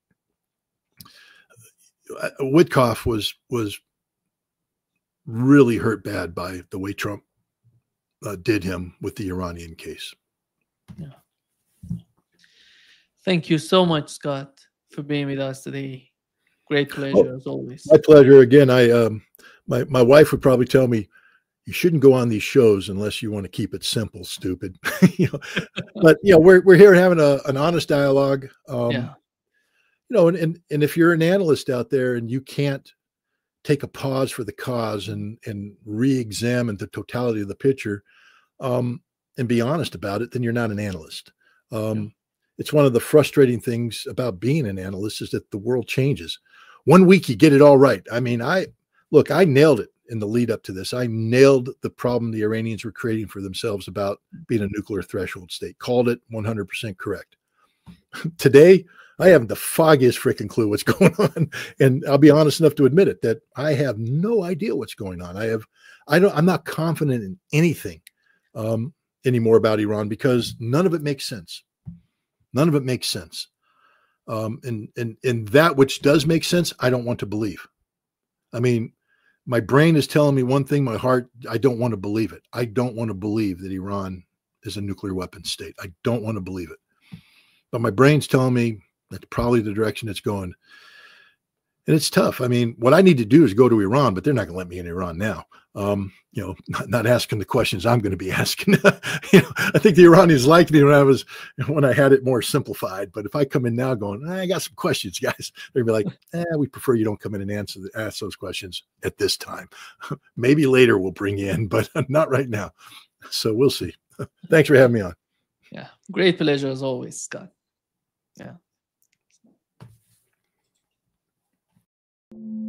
Witkoff was really hurt bad by the way Trump did him with the Iranian case. Yeah. Thank you so much, Scott, for being with us today. Great pleasure as always. My pleasure. Again, my wife would probably tell me, you shouldn't go on these shows unless you want to keep it simple, stupid. You know, but you know, we're here having an honest dialogue. Yeah. You know, and if you're an analyst out there and you can't take a pause for the cause and re-examine the totality of the picture, and be honest about it, then you're not an analyst. It's one of the frustrating things about being an analyst is that the world changes. One week you get it all right. I mean, I nailed it. In the lead up to this, I nailed the problem the Iranians were creating for themselves about being a nuclear threshold state. Called it 100% correct. Today, I haven't the foggiest freaking clue what's going on. And I'll be honest enough to admit it, that I have no idea what's going on. I'm not confident in anything anymore about Iran, because none of it makes sense. None of it makes sense. And that which does make sense, I don't want to believe. I mean, my brain is telling me one thing, my heart, I don't want to believe it. I don't want to believe that Iran is a nuclear weapons state. I don't want to believe it. But my brain's telling me that's probably the direction it's going. And it's tough. I mean, what I need to do is go to Iran, but they're not going to let me in Iran now. You know, not asking the questions I'm going to be asking. You know, I think the Iranians liked me when I had it more simplified. But if I come in now going, I got some questions, guys, they're going to be like, we prefer you don't come in and ask those questions at this time. Maybe later we'll bring you in, but not right now. So we'll see. Thanks for having me on. Yeah, great pleasure as always, Scott. Yeah.